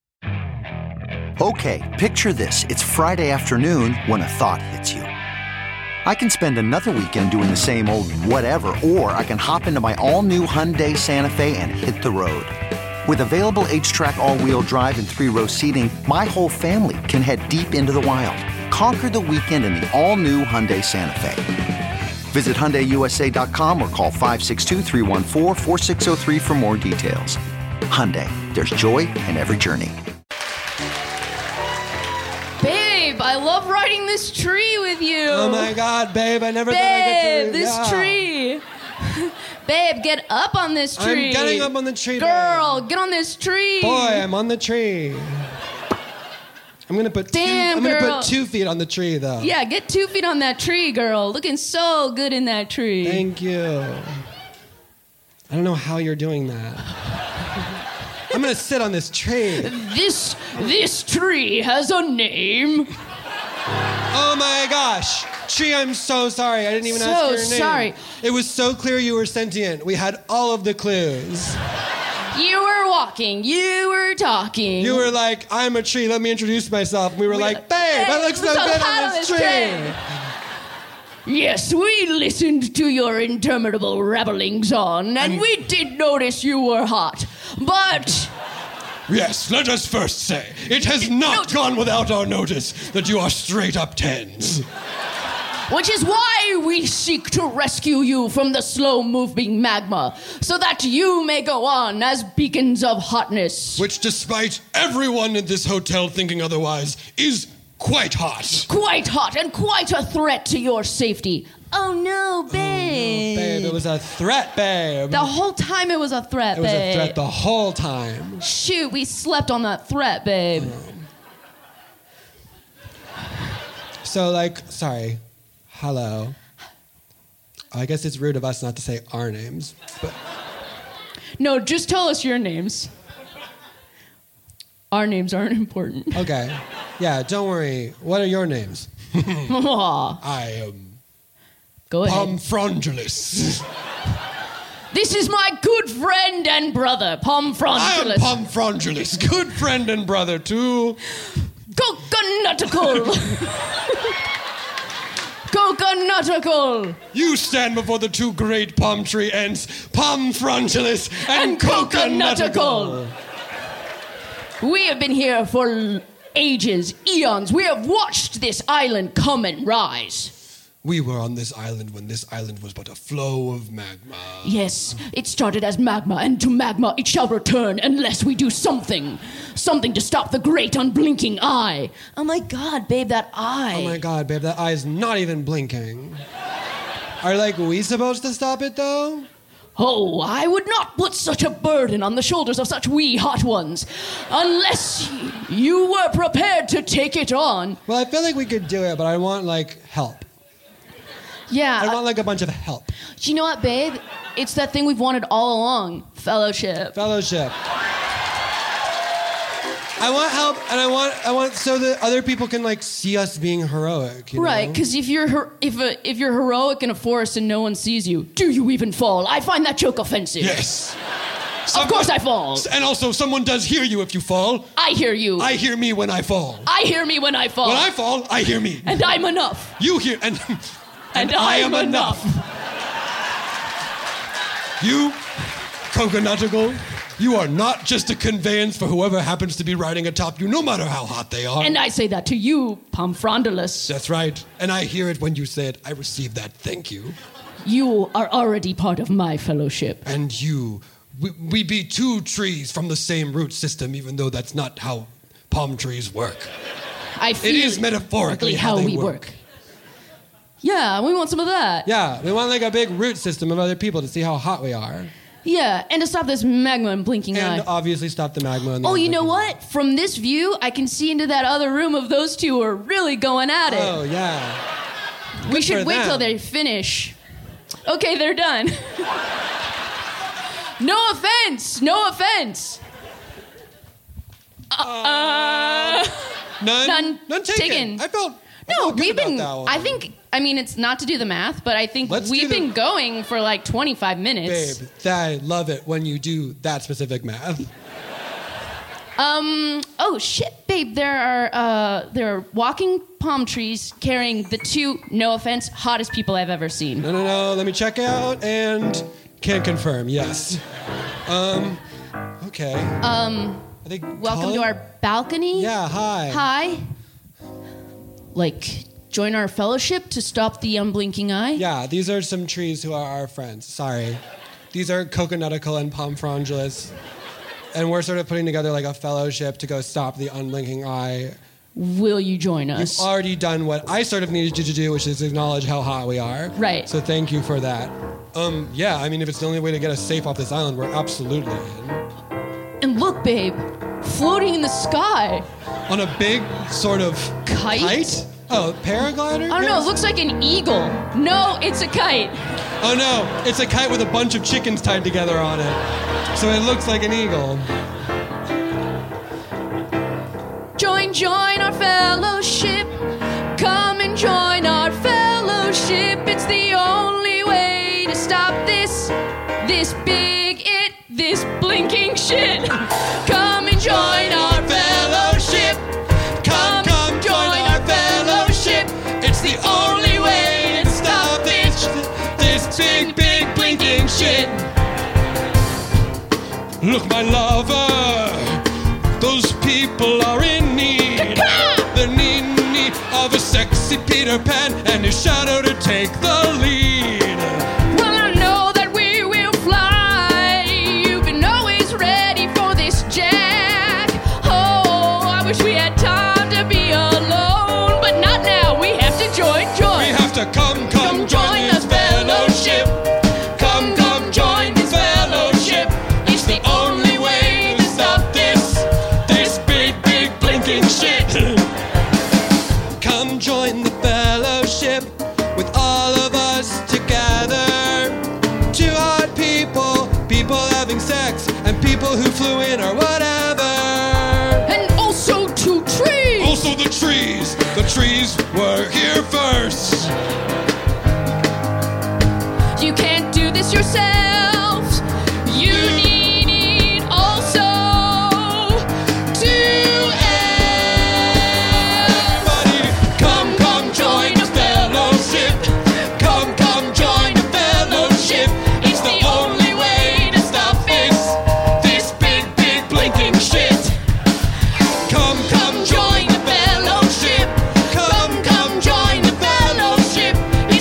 Okay, picture this. It's Friday afternoon when a thought hits you. I can spend another weekend doing the same old whatever, or I can hop into my all-new Hyundai Santa Fe and hit the road. With available H-Track all-wheel drive and three-row seating, my whole family can head deep into the wild. Conquer the weekend in the all-new Hyundai Santa Fe. Visit Hyundai U S A dot com or call five six two, three one four, four six zero three for more details. Hyundai, there's joy in every journey. Babe, I love riding this tree with you. Oh my God, babe, I never thought I Babe, could do this yeah. tree. Babe, get up on this tree. I'm getting up on the tree, Girl, babe. get on this tree. Boy, I'm on the tree. I'm gonna put Damn, two, I'm gonna girl. put two feet on the tree, though. Yeah, get two feet on that tree, girl. Looking so good in that tree. Thank you. I don't know how you're doing that. I'm gonna sit on this tree. This this tree has a name. Oh my gosh. Tree, I'm so sorry. I didn't even So ask your name. sorry. It was so clear you were sentient. We had all of the clues. You were walking. You were talking. You were like, I'm a tree, let me introduce myself. And we were We- like, babe, I look so so good hot on this tree. tree. Yes, we listened to your interminable rabblings on, and we did notice you were hot. But Yes, let us first say, it has not gone without our notice that you are straight up tens. which is why we seek to rescue you from the slow-moving magma, so that you may go on as beacons of hotness. Which, despite everyone in this hotel thinking otherwise, is quite hot. Quite hot and quite a threat to your safety. Oh no, babe. Babe, it was a threat, babe. The whole time it was a threat, It was babe. a threat the whole time. Shoot, we slept on that threat, babe. So, like, sorry. Hello. I guess it's rude of us not to say our names, but No, just tell us your names. Our names aren't important. okay. Yeah, don't worry. What are your names? Aw, I am go ahead. Pomfrongulus. This is my good friend and brother, I am Pomfrongulus. Pomfrongulus, good friend and brother too. Coconutical. Coconutical. You stand before the two great palm tree ends, Pomfrongulus and, And Coconutical. We have been here for ages, eons. We have watched this island come and rise. We were on this island when this island was but a flow of magma. Yes, it started as magma, and to magma it shall return unless we do something. Something to stop the great unblinking eye. Oh my God, babe, that eye. Oh my God, babe, that eye's not even blinking. Are, like, we supposed to stop it, though? Oh, I would not put such a burden on the shoulders of such wee hot ones, unless you were prepared to take it on. Well, I feel like we could do it, but I want, like, help. Yeah. I want, like, a bunch of help. Do you know what, babe? It's that thing we've wanted all along. Fellowship. Fellowship. I want help, and I want, I want so that other people can, like, see us being heroic. You Right, know? because if you're her- if a, if you're heroic in a forest and no one sees you, do you even fall? I find that joke offensive. Yes. Of course I fall. And also, someone does hear you if you fall. I hear you. I hear me when I fall. I hear me when I fall. When I fall, I hear me. And I'm enough. You hear, and, and, And I I'm am enough. You, Coconutrical, you are not just a conveyance for whoever happens to be riding atop you, no matter how hot they are. And I say that to you, Pomfrondulus. That's right. And I hear it when you say it. I receive that. Thank you. You are already part of my fellowship. And you, we, we be two trees from the same root system, even though that's not how palm trees work. I feel It is metaphorically how, how they we work. work. Yeah, we want some of that. Yeah, we want like a big root system of other people to see how hot we are. Yeah, and to stop this magma and blinking And eye. obviously stop the magma. And the Oh, you know unblinking what? From this view, I can see into that other room of those two who are really going at it. Oh, yeah. we good should for wait till them. they finish. Okay, they're done. No offense. No offense. Uh, None? None None taken. taken. I felt... I no, felt good we've about been. that one. I think. I mean, it's not to do the math, but I think Let's we've do the- been going for like twenty-five minutes. Babe, I love it when you do that specific math. Um. Oh shit, babe. There are uh there are walking palm trees carrying the two, no offense, hottest people I've ever seen. No, no, no. Let me check out and can confirm. Yes. Um. Okay. Um. Are they Welcome calling? to our balcony. Yeah. Hi. Hi. Like, join our fellowship to stop the unblinking eye. Yeah. These are some trees who are our friends. Sorry. These are Coconutical and Pomfrondulus. And we're sort of putting together like a fellowship to go stop the unblinking eye. Will you join us? You've already done what I sort of needed you to do, which is acknowledge how hot we are. Right. So thank you for that. Um, yeah, I mean, if it's the only way to get us safe off this island, we're absolutely in. And look, babe, floating in the sky. On a big sort of Kite? kite? Oh, paraglider? I don't know, it looks like an eagle. No, it's a kite. Oh no, it's a kite with a bunch of chickens tied together on it. So it looks like an eagle. Join, join our fellowship. Come and join our fellowship. It's the only way to stop this, this big it, this blinking shit. Come and join our fellowship. Come, come, join our fellowship. It's the only way to stop this, this big, big blinking shit. Look, my lover, those people are in need. They're in need of a sexy Peter Pan and his shadow to take the lead. Well, I know that we will fly. You've been always ready for this, Jack. Oh, I wish we had time to be alone, but not now. We have to join, join. We have to come, come, Come join this this fellowship. Come, come, join this fellowship. It's the only way to stop this, this big, big blinking shit. Come join the fellowship with all of us together. Two hot people, people having sex, and people who flew in or whatever. And also two trees. Also the trees, the trees were here first. You can't do this yourself. You need also to Everybody, come, come, join the fellowship. Come, come, join the fellowship. It's the only way to stop this, this big, big blinking shit. Come, come, join the fellowship. Come, come, join the fellowship.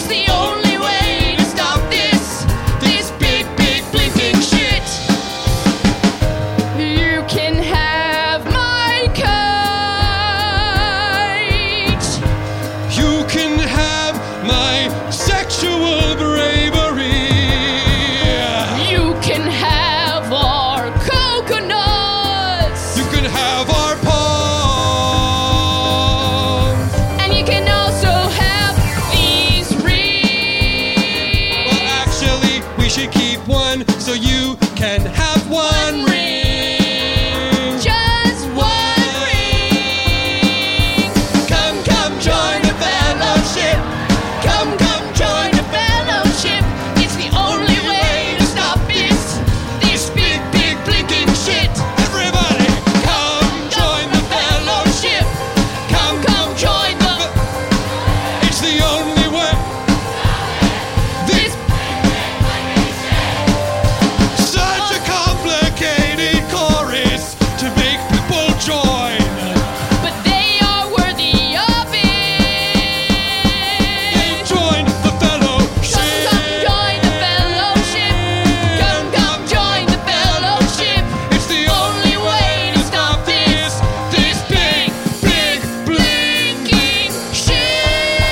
should keep one so you can have one ring. Just one ring. Come, come, join the fellowship. Come, come, join the Fellowship. It's the only way to stop this. This big, big blinking shit. Everybody, come, join the fellowship. Come, come, join the. It's the only way. This. Such a complicated chorus to make people join. But they are worthy of it. Join the fellowship. Come, come, join the fellowship. Come, come, join the fellowship. It's the only way to stop this. This big, big, blinking shit.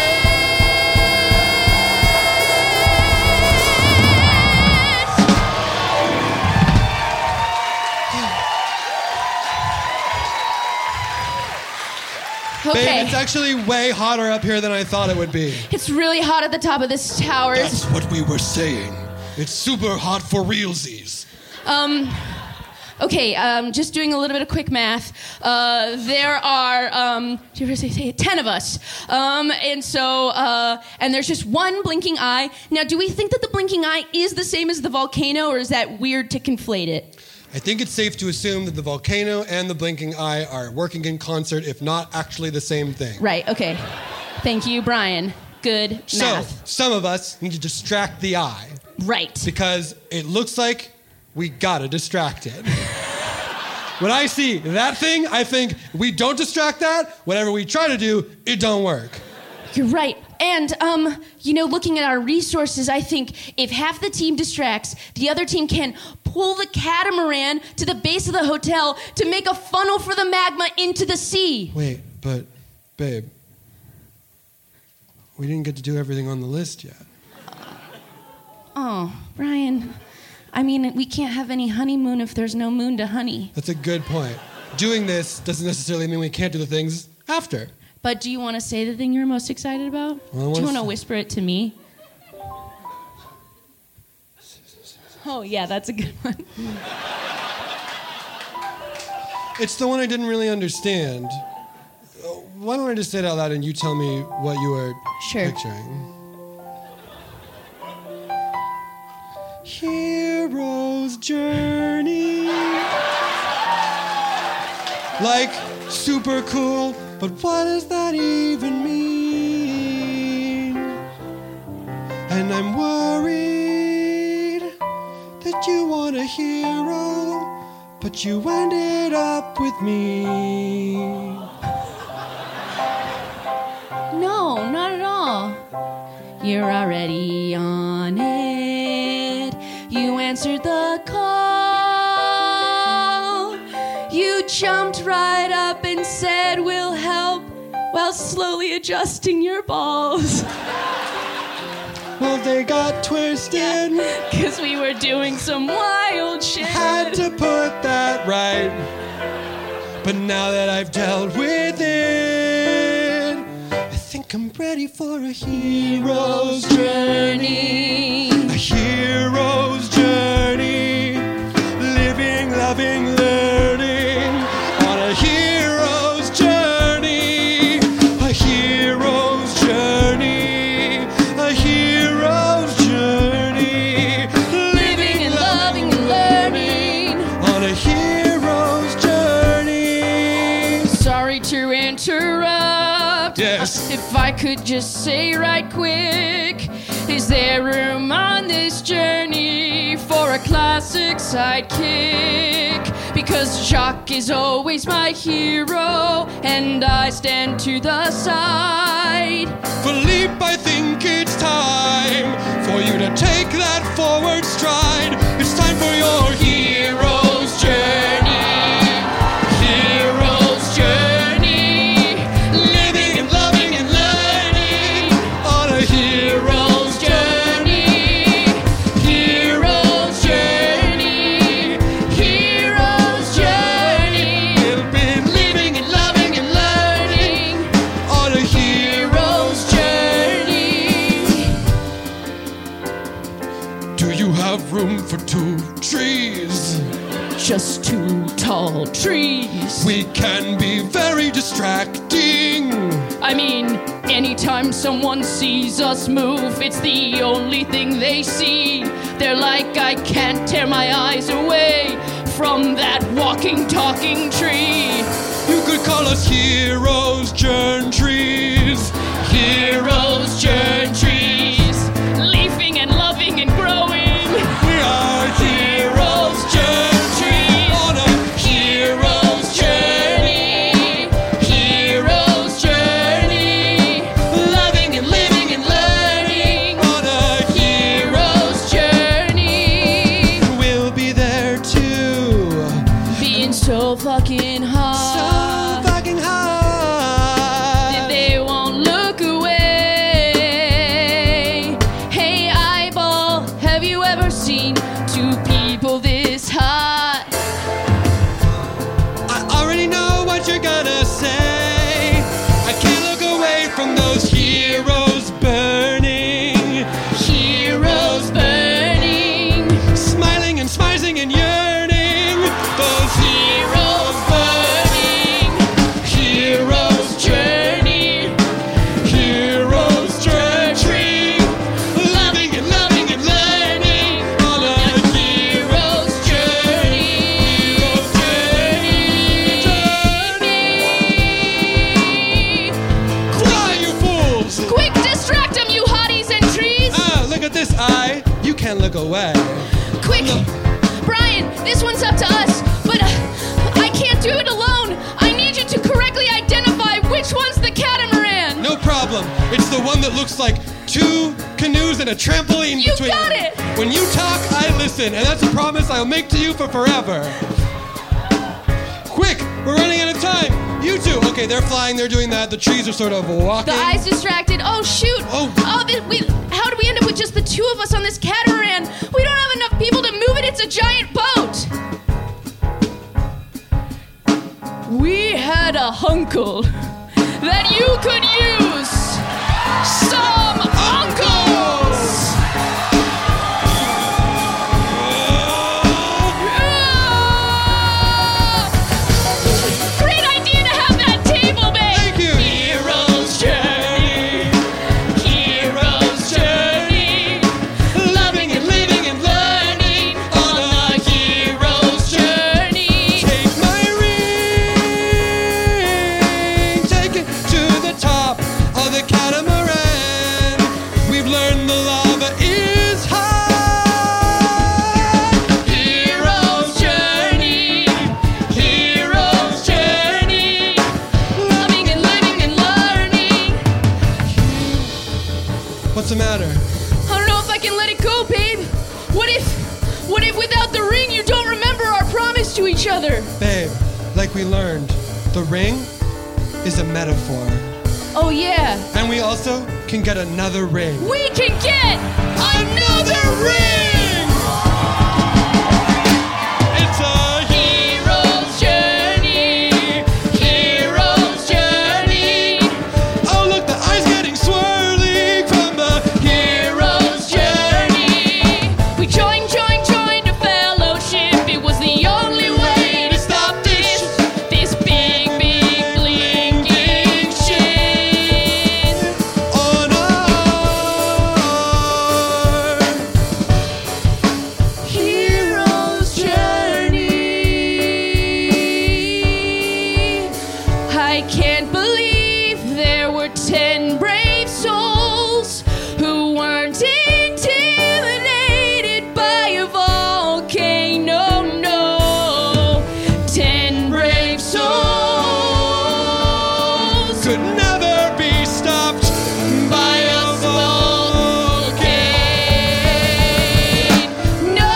Babe, Okay. it's actually way hotter up here than I thought it would be. It's really hot at the top of this tower. That's what we were saying. It's super hot for realsies. Um, okay, um, just doing a little bit of quick math. Uh, there are, um, did you ever say, say it? ten of us. Um, and so, uh, and there's just one blinking eye. Now, do we think that the blinking eye is the same as the volcano, or is that weird to conflate it? I think it's safe to assume that the volcano and the blinking eye are working in concert, if not actually the same thing. Right, okay. Thank you, Brian. Good So, math. some of us need to distract the eye Right. because it looks like we gotta distract it. When I see that thing, I think we don't distract that. Whatever we try to do, it don't work. You're right. And, um, you know, looking at our resources, I think if half the team distracts, the other team can pull the catamaran to the base of the hotel to make a funnel for the magma into the sea. Wait, but, babe, we didn't get to do everything on the list yet. Oh, Brian, I mean, we can't have any honeymoon if there's no moon to honey. That's a good point. Doing this doesn't necessarily mean we can't do the things after. But do you want to say the thing you're most excited about? Well, I do you wanna want to say- whisper it to me? Oh, yeah, that's a good one. It's the one I didn't really understand. Uh, Why don't I just say it out loud and you tell me what you were Sure. picturing? Hero's journey. Like, super cool, but what does that even mean? And I'm worried that you want a hero, but you ended up with me. No, not at all. You're already on it. You answered the call. You jumped right up and said, "We'll help," while slowly adjusting your balls. Well, they got twisted. Because we were doing some wild shit. Had to put that right. But now that I've dealt with it, I think I'm ready for a hero's journey. A hero's journey. Living, loving, learning. On a hero's journey. A hero's journey. A hero's journey. Living and loving and learning. On a hero's journey. Sorry to interrupt. Yes. If I could just say right quick, is there room on this journey for a classic sidekick? Because Jacques is always my hero, and I stand to the side. Philippe, I think it's time for you to take that forward stride. It's time for your hero's journey. Hero's journey. Living and loving and learning on a hero's journey. Hero's journey. Hero's journey. We've been living and loving and learning on a hero's journey. Do you have room for two trees? Just two tall trees. We can be very distracting. I mean, anytime someone sees us move, it's the only thing they see. They're like, I can't tear my eyes away from that walking, talking tree. You could call us heroes, Jern trees. Heroes, Jern trees. Leafing and loving and growing. We are Heroes, Jern trees. on a Hero's journey, hero's journey, loving and living and learning, on a hero's journey, We'll be there too. being so fucking hard So fucking hard. that they won't look away. Hey eyeball, have you ever seen two people this hot? I already know what you're gonna say. I can't look away from those heroes burning, Heroes burning, smiling and smizing and yearning. Those heroes burning, heroes, journey, heroes, tree, loving and loving and learning on a hero's journey, journey. Fly, you fools! Quick, distract them, you hotties and trees! Ah, look at this eye. You can't look away. Quick, Brian, this one's up to us, but uh, I can't do it alone. I need you to correctly identify which one's the catamaran. No problem. It's the one that looks like two canoes and a trampoline You between got them. it! When you talk, I listen, and that's a promise I'll make to you for forever. Quick, we're running out of time. You two. Okay, they're flying, they're doing that. The trees are sort of walking. The eye's distracted. Oh, shoot. Oh. Oh, th- we, how do we end up with just the two of us on this catamaran? We don't have enough people to move it. It's a giant boat. We had a hunkle that you could use. Some uncles. Great idea to have that table, babe. Thank you. Hero's journey, hero's journey, loving and living and learning on a hero's journey. Take my ring, take it to the top of the catamaran. We've learned the lava is hot. Hero's journey, hero's journey, loving and living and learning. What's the matter? I don't know if I can let it go, babe. What if, what if without the ring you don't remember our promise to each other? Babe, like we learned, the ring is a metaphor. Oh yeah, And we also can get another ring. we can get another ring! It's a Hero's journey, hero's journey, Oh, look, the eye's getting swirling from the hero's journey. We joined, joined, joined a fellowship. It was the only way to stop this, this big, big blinking shit. on our Hero's journey. I can't believe there were ten brave souls who weren't intimidated by a volcano. No, ten brave souls could never be stopped by a volcano. No.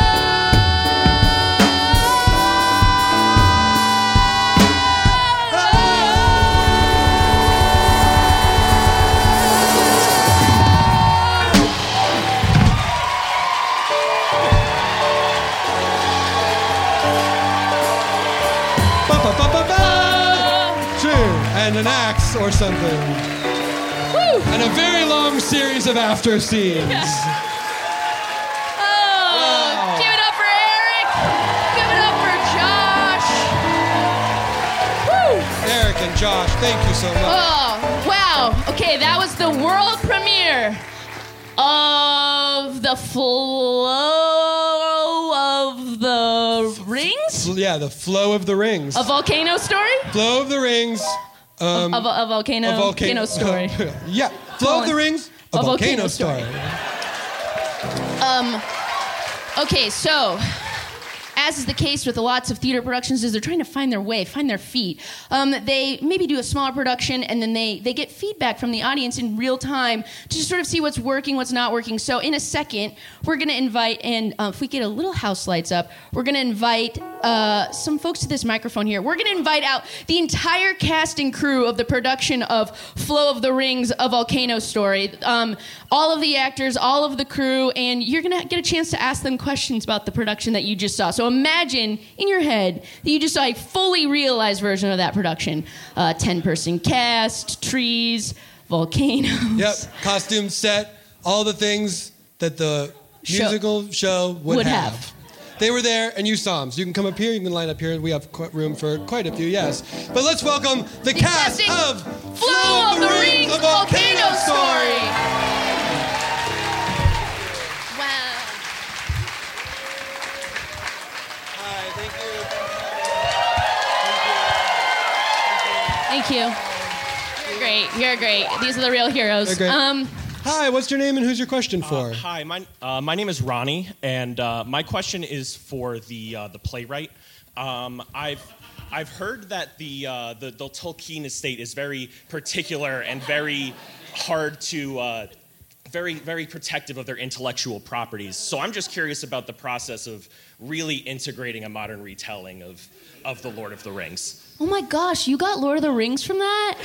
Ba-ba-ba-ba-ba. Sure. And an axe or something. Woo. And a very long series of after scenes. Oh, Josh. Thank you so much. Oh, wow. Okay, that was the world premiere of the flow of the rings? Yeah, the flow of the rings. A volcano story? Flow of the rings. Um, of, of a, a volcano, a volcano volcano story. Yeah, flow of the rings. A, a volcano, volcano story. story. Um. Okay, so, as is the case with lots of theater productions, is they're trying to find their way, find their feet. Um, they maybe do a smaller production, and then they, they get feedback from the audience in real time to just sort of see what's working, what's not working. So in a second, we're going to invite, and uh, if we get a little house lights up, we're going to invite uh, some folks to this microphone here. We're going to invite out the entire cast and crew of the production of Flow of the Rings, A Volcano Story. Um, all of the actors, all of the crew, and you're going to get a chance to ask them questions about the production that you just saw. So imagine in your head that you just saw a fully realized version of that production. Uh, ten-person cast, trees, volcanoes. Yep, costume, set, all the things that the Show. musical show would, Would have. have. They were there, and you saw them. So you can come up here, you can line up here. We have qu- room for quite a few, yes. But let's welcome the, The cast casting of Flow of the Rings, A Volcano Story. Wow. Hi, thank you. Thank you. You're great. You're great. These are the real heroes. They're great. Um, Hi, what's your name and who's your question for? Uh, hi, my uh, my name is Ronnie, and uh, my question is for the uh, the playwright. Um, I've I've heard that the, uh, the the Tolkien estate is very particular and very hard to. Uh, very, very protective of their intellectual properties. So I'm just curious about the process of really integrating a modern retelling of, of The Lord of the Rings. oh my gosh, you got Lord of the Rings from that?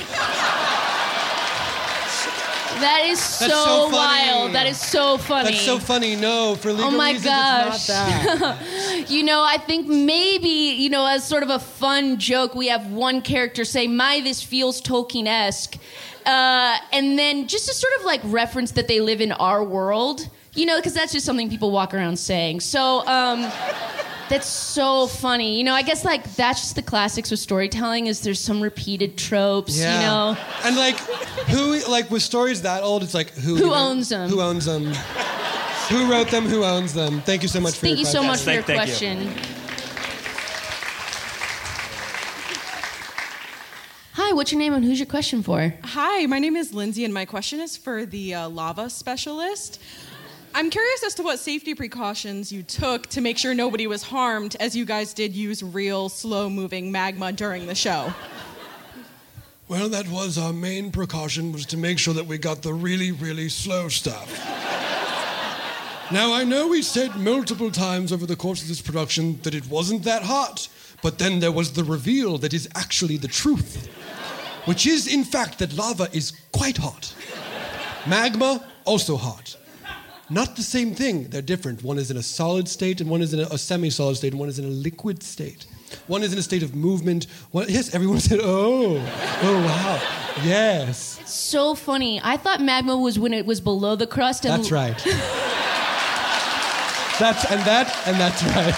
That is so, That's so funny. wild. That is so funny. That's so funny. No, for legal Oh my reasons, gosh. it's not that. You know, I think maybe, you know, as sort of a fun joke, we have one character say, "My, this feels Tolkien-esque." Uh, and then just to sort of like reference that they live in our world, you know, because that's just something people walk around saying. So, um, that's so funny. You know, I guess like that's just the classics with storytelling is there's some repeated tropes, Yeah. you know. And like, who, like with stories that old, it's like, who Who even- owns them? Who owns them? Who wrote them? Who owns them? Thank you so much for Thank your you so much question. for your Thank- thank you. question. Hi, what's your name and who's your question for? Hi, my name is Lindsay, and my question is for the uh, lava specialist. I'm curious as to what safety precautions you took to make sure nobody was harmed, as you guys did use real, slow-moving magma during the show. Well, that was our main precaution, was to make sure that we got the really, really slow stuff. Now, I know we said multiple times over the course of this production that it wasn't that hot, but then there was the reveal that is actually the truth, which is, in fact, that lava is quite hot. Magma, also hot. Not the same thing. They're different. One is in a solid state, and one is in a, a semi-solid state, and one is in a liquid state. One is in a state of movement. One, yes, everyone said, oh, oh, wow, yes. So funny. I thought magma was when it was below the crust. And That's right. That's, and that, and that's right.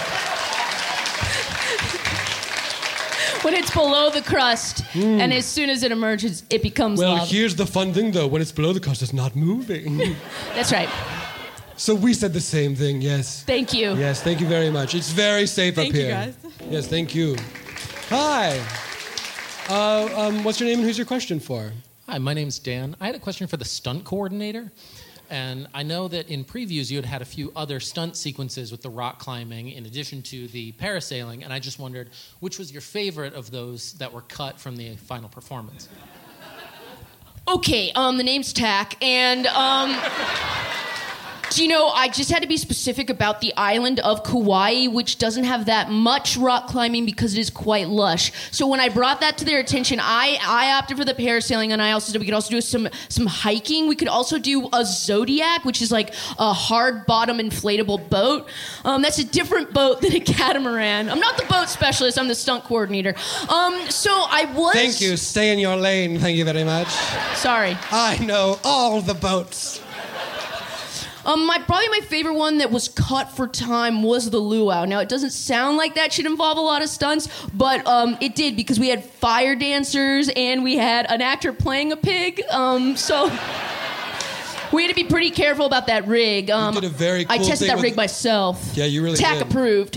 When it's below the crust, Mm. and as soon as it emerges, it becomes Well, lava. here's the fun thing, though. When it's below the crust, it's not moving. That's right. So we said the same thing, yes. Thank you. Yes, thank you very much. It's very safe Thank up you, here. guys. Yes, thank you. Hi. Uh, um, what's your name and who's your question for? Hi, my name's Dan. I had a question for the stunt coordinator. And I know that in previews you had had a few other stunt sequences with the rock climbing in addition to the parasailing, and I just wondered which was your favorite of those that were cut from the final performance? Okay, um, the name's Tack, and um, do you know, I just had to be specific about the island of Kauai, which doesn't have that much rock climbing because it is quite lush. So when I brought that to their attention, I, I opted for the parasailing, and I also said we could also do some some hiking. We could also do a Zodiac, which is like a hard bottom inflatable boat. Um, that's a different boat than a catamaran. I'm not the boat specialist. I'm the stunt coordinator. Um, so I was. Thank you. Stay in your lane. Thank you very much. Sorry. I know all the boats. Um, my probably my favorite one that was cut for time was the luau. Now it doesn't sound like that should involve a lot of stunts, but um, it did because we had fire dancers and we had an actor playing a pig. Um, so we had to be pretty careful about that rig. Um, you did a very cool I tested thing that with- rig myself. Yeah, you really T A C did. approved.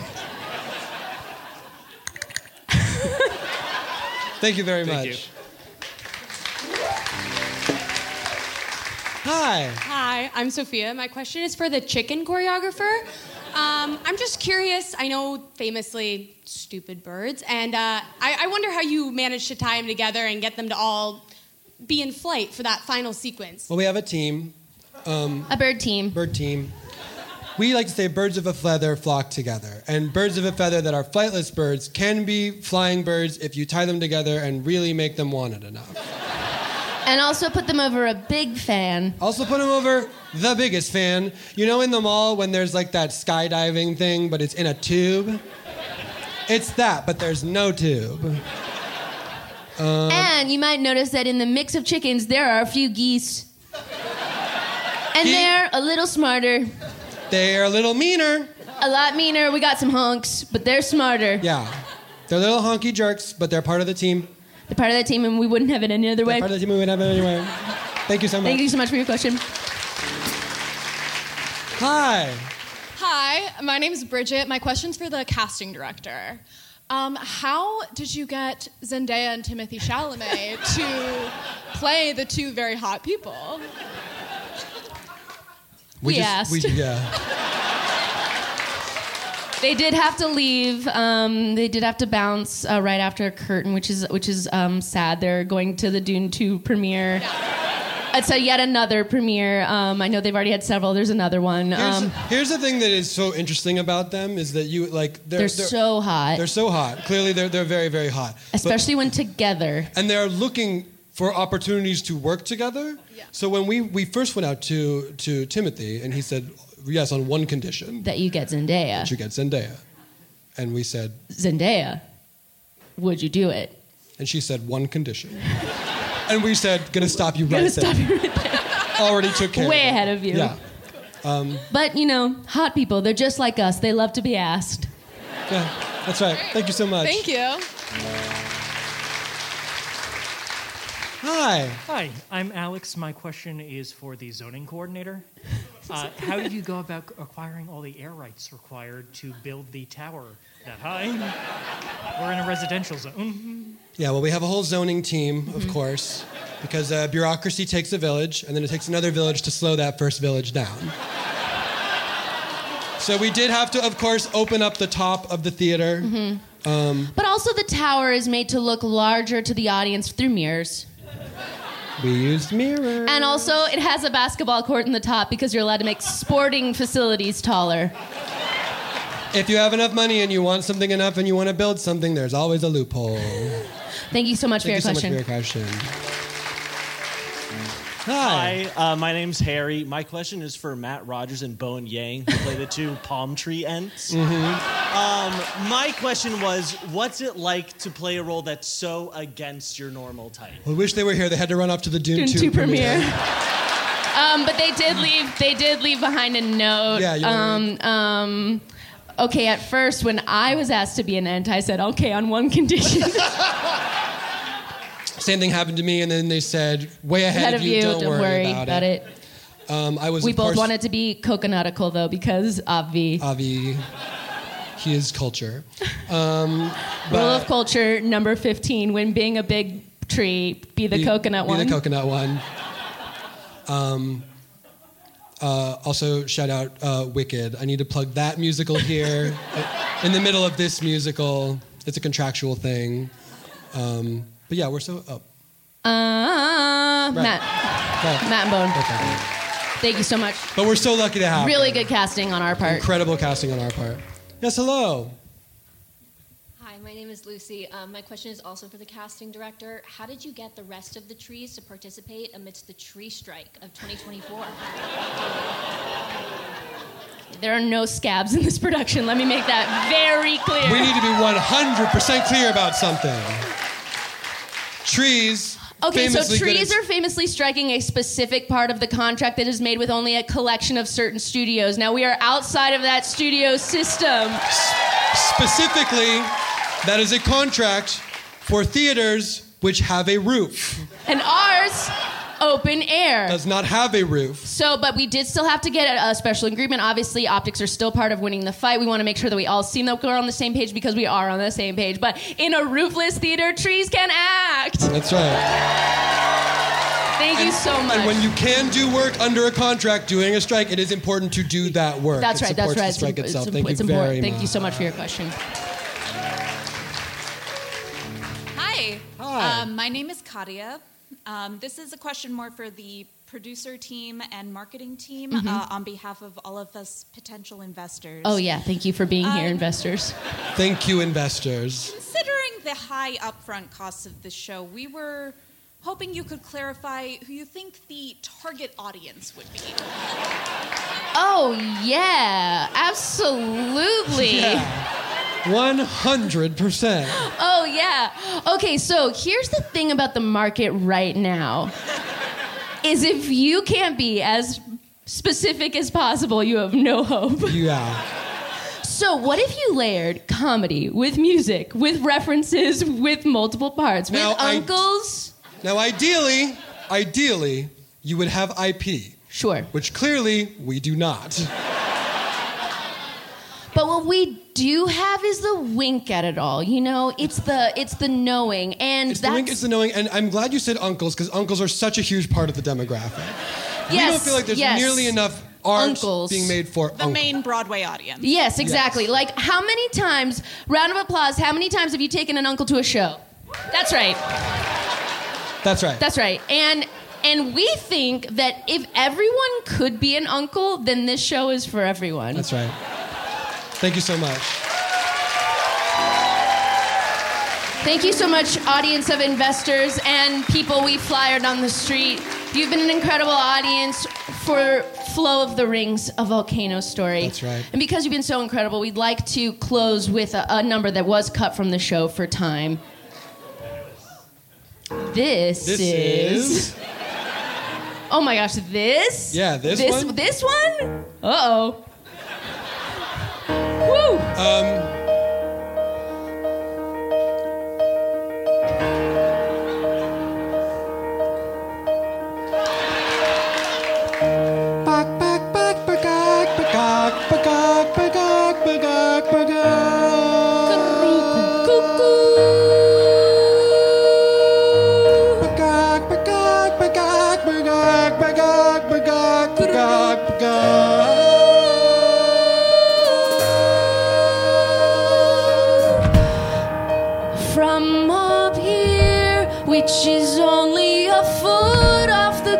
Thank you very Thank much. you. Hi. Hi, I'm Sophia. My question is for the chicken choreographer. Um, I'm just curious. I know famously stupid birds, and uh, I, I wonder how you managed to tie them together and get them to all be in flight for that final sequence. Well, we have a team. Um, a bird team. Bird team. We like to say birds of a feather flock together. And birds of a feather that are flightless birds can be flying birds if you tie them together and really make them want it enough. And also put them over a big fan. Also put them over the biggest fan. You know in the mall when there's like that skydiving thing, but it's in a tube? It's that, but there's no tube. Um, And you might notice that in the mix of chickens, there are a few geese. And Ge- they're a little smarter. They're a little meaner. A lot meaner. We got some hunks, but they're smarter. Yeah. They're little honky jerks, but they're part of the team. They're part of the team, and we wouldn't have it any other They're way. part of the team, we would have it anyway. Thank you so much. Thank you so much for your question. Hi. Hi, my name is Bridget. My question's for the casting director. Um, how did you get Zendaya and Timothy Chalamet to play the two very hot people? We asked. We, yeah. They did have to leave. Um, they did have to bounce uh, right after a curtain, which is which is um, sad. They're going to the Dune two premiere. It's a yet another premiere. Um, I know they've already had several. There's another one. Here's, Um, here's the thing that is so interesting about them is that you like they're, they're so hot. They're so hot. Clearly, they're they're very very hot. But- Especially when together. and they're looking for opportunities to work together. Yeah. So when we we first went out to to Timothy and he said yes on one condition That you get Zendaya. that you get Zendaya, and we said Zendaya, would you do it? and she said one condition, and we said gonna stop you right Gonna there. stop you right there. Already took care. Way of it. ahead of you. Yeah. Um, But, you know, hot people, they're just like us. They love to be asked. yeah, that's right. Thank you so much. Thank you. Hi. Hi, I'm Alex. My question is for the zoning coordinator. Uh, how did you go about acquiring all the air rights required to build the tower that high? We're in a residential zone. Yeah, well, we have a whole zoning team, of Mm-hmm. course, because uh, bureaucracy takes a village, and then it takes another village to slow that first village down. So we did have to, of course, open up the top of the theater. Mm-hmm. Um, But also, the tower is made to look larger to the audience through mirrors. we used mirrors. And also, it has a basketball court in the top because you're allowed to make sporting facilities taller. If you have enough money and you want something enough and you want to build something, there's always a loophole. Thank you so much Thank for you your so question. much for your question. Hi, uh, my name's Harry. My question is for Matt Rogers and Bowen Yang, who play the two palm tree ents. Mm-hmm. Um, my question was, what's it like to play a role that's so against your normal type? We wish they were here. They had to run off to the Dune, Dune two, two premiere. premiere. Um, but they did leave. They did leave behind a note. Yeah, you wanna um, um, okay, at first when I was asked to be an ent, I said okay on one condition. Same thing happened to me, and then they said, way ahead, Ahead of you, don't, don't worry about, about it. it. Um, I was, we of both course, wanted to be coconutical though because Avi. Avi, he is culture. Um, Rule but of culture number fifteen: when being a big tree, be the be- coconut be one. the coconut one. Um, uh, also, shout out uh, Wicked. I need to plug that musical here. In the middle of this musical, it's a contractual thing. Um, but yeah, we're so. Oh. Uh, Matt. Right. Matt and Bone. Okay. Thank you so much. But we're so lucky to have Really them. good casting on our part. Incredible casting on our part. Yes, hello. Hi, my name is Lucy. Um, my question is also for the casting director. How did you get the rest of the trees to participate amidst the tree strike of twenty twenty-four? There are no scabs in this production. Let me make that very clear. We need to be one hundred percent clear about something. Trees Okay, famously so good trees at- are famously striking a specific part of the contract that is made with only a collection of certain studios. Now, we are outside of that studio system. Specifically, that is a contract for theaters which have a roof. And ours, open air. Does not have a roof. So, but we did still have to get a, a special agreement. Obviously, optics are still part of winning the fight. We want to make sure that we all seem that we're on the same page because we are on the same page. But in a roofless theater, trees can act. That's right. Thank you so much. And when you can do work under a contract during a strike, it is important to do that work. That's it right, that's supports right. the strike it's, itself. it's, Thank it's you important. very Thank much. you so much for your question. Hi. Hi. Um, my name is Katia. Um, this is a question more for the producer team and marketing team Mhm. uh, on behalf of all of us potential investors. Oh, yeah. Thank you for being here, Um, investors. Thank you, investors. Considering the high upfront costs of this show, we were hoping you could clarify who you think the target audience would be. Oh, yeah. Absolutely. one hundred percent. Oh, yeah. Okay, so here's the thing about the market right now. Is if you can't be as specific as possible, you have no hope. Yeah. So what if you layered comedy with music, with references, with multiple parts, with Now, I- uncles? Now, ideally, ideally, you would have I P. Sure. Which clearly we do not. But what we do have is the wink at it all. You know, it's the it's the knowing, and It's the that's wink, it's the knowing, and I'm glad you said uncles, because uncles are such a huge part of the demographic. we Yes, don't feel like there's yes. nearly enough art Uncles. being made for The uncles. main Broadway audience. Yes, exactly. Like, how many times, round of applause, how many times have you taken an uncle to a show? That's right. That's right. That's right. And and we think that if everyone could be an uncle, then this show is for everyone. That's right. Thank you so much. Thank you so much, audience of investors and people we flyered on the street. You've been an incredible audience for Flow of the Rings, a volcano story. That's right. And because you've been so incredible, we'd like to close with a, a number that was cut from the show for time. This, This is... is- Oh my gosh, this? Yeah, this this, one? This one? Uh-oh. Woo! Um... From up here, which is only a foot off the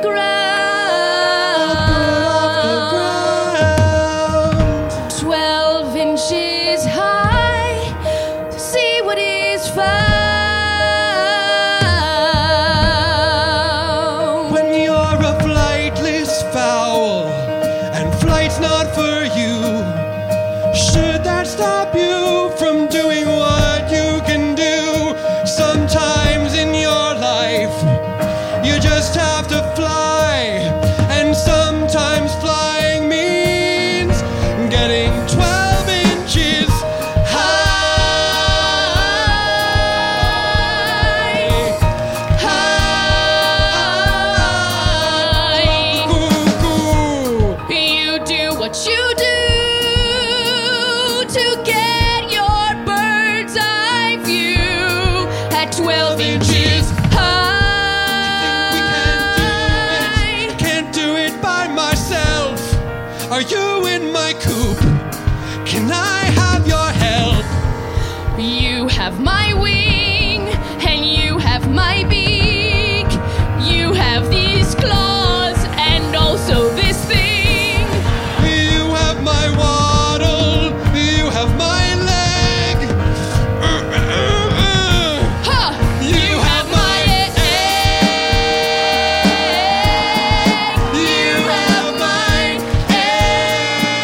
ground, twelve inches high, to see what is found. When you're a flightless fowl and flight's not for you, should that stop you from doing what you can do? Sometimes in your life, you just have to fly, and sometimes flying means getting twelve inches high. High. You do what you do to get your bird's eye view at twelve inches high. Can't do it by myself. Are you in my coop? Can I have your help? You have my wing, and you have my beak. You have these claws, and also this thing. You have my waddle. You have my leg. Ha! You have my egg. You have my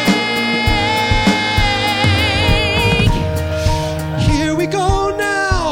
egg. Here we go now.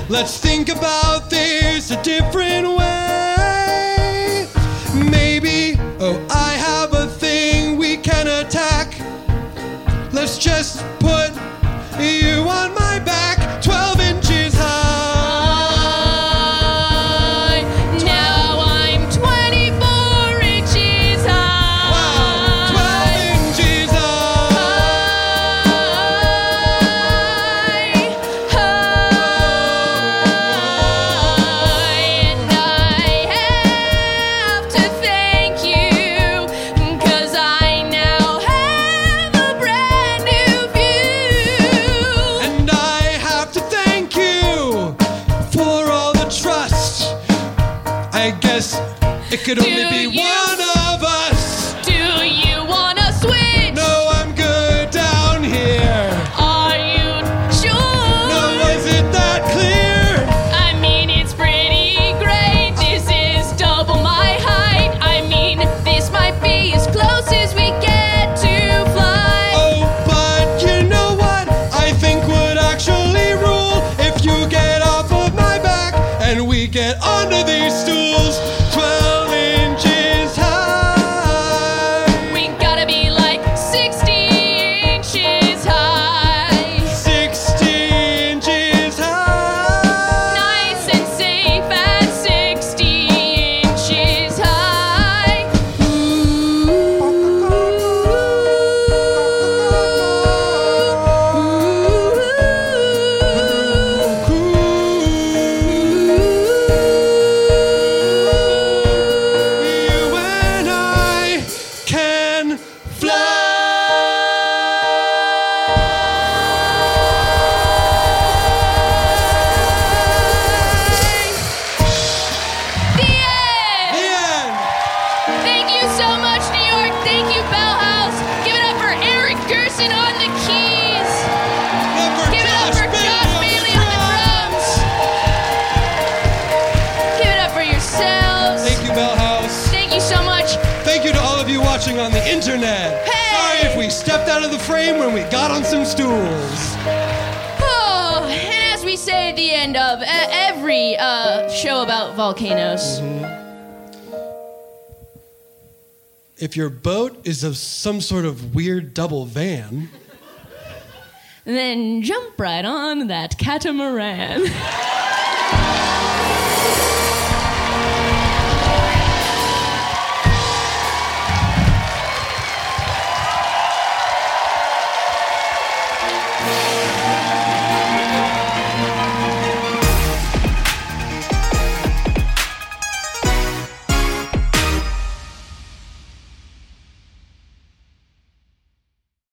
Let's think about this a different way. Maybe, oh, I have a thing we can attack. Let's just put you on my back, twelve inches high. Now I'm twenty-four inches high. Wow, twelve inches high. And I have to thank you, 'cause I now have a brand new view. And I have to thank you for all the trust. I guess it could only Do be you- one of us. Do you wanna switch? No, I'm good down here. Are you sure? No, was it that clear? I mean, it's pretty great. This is double my height. I mean, this might be as close as we get to fly. Oh, but you know what? I think would actually rule if you get off of my back and we get onto these stools, twelve inches high. We gotta be like sixty inches high. sixty inches high. Nice and safe at sixty inches high. You and I can The end! The end! Thank you so much, New York. Thank you, Bell House. Give it up for Eric Gerson on the keys. Give it up for Josh Bailey on the drums. Give it up for yourselves. Thank you, Bell House. Thank you so much. Thank you to all of you watching on the internet. Sorry if we stepped out of the frame when we got on some stools. Oh, and as we say at the end of e- every uh, show about volcanoes, If your boat is of some sort of weird double van, then jump right on that catamaran.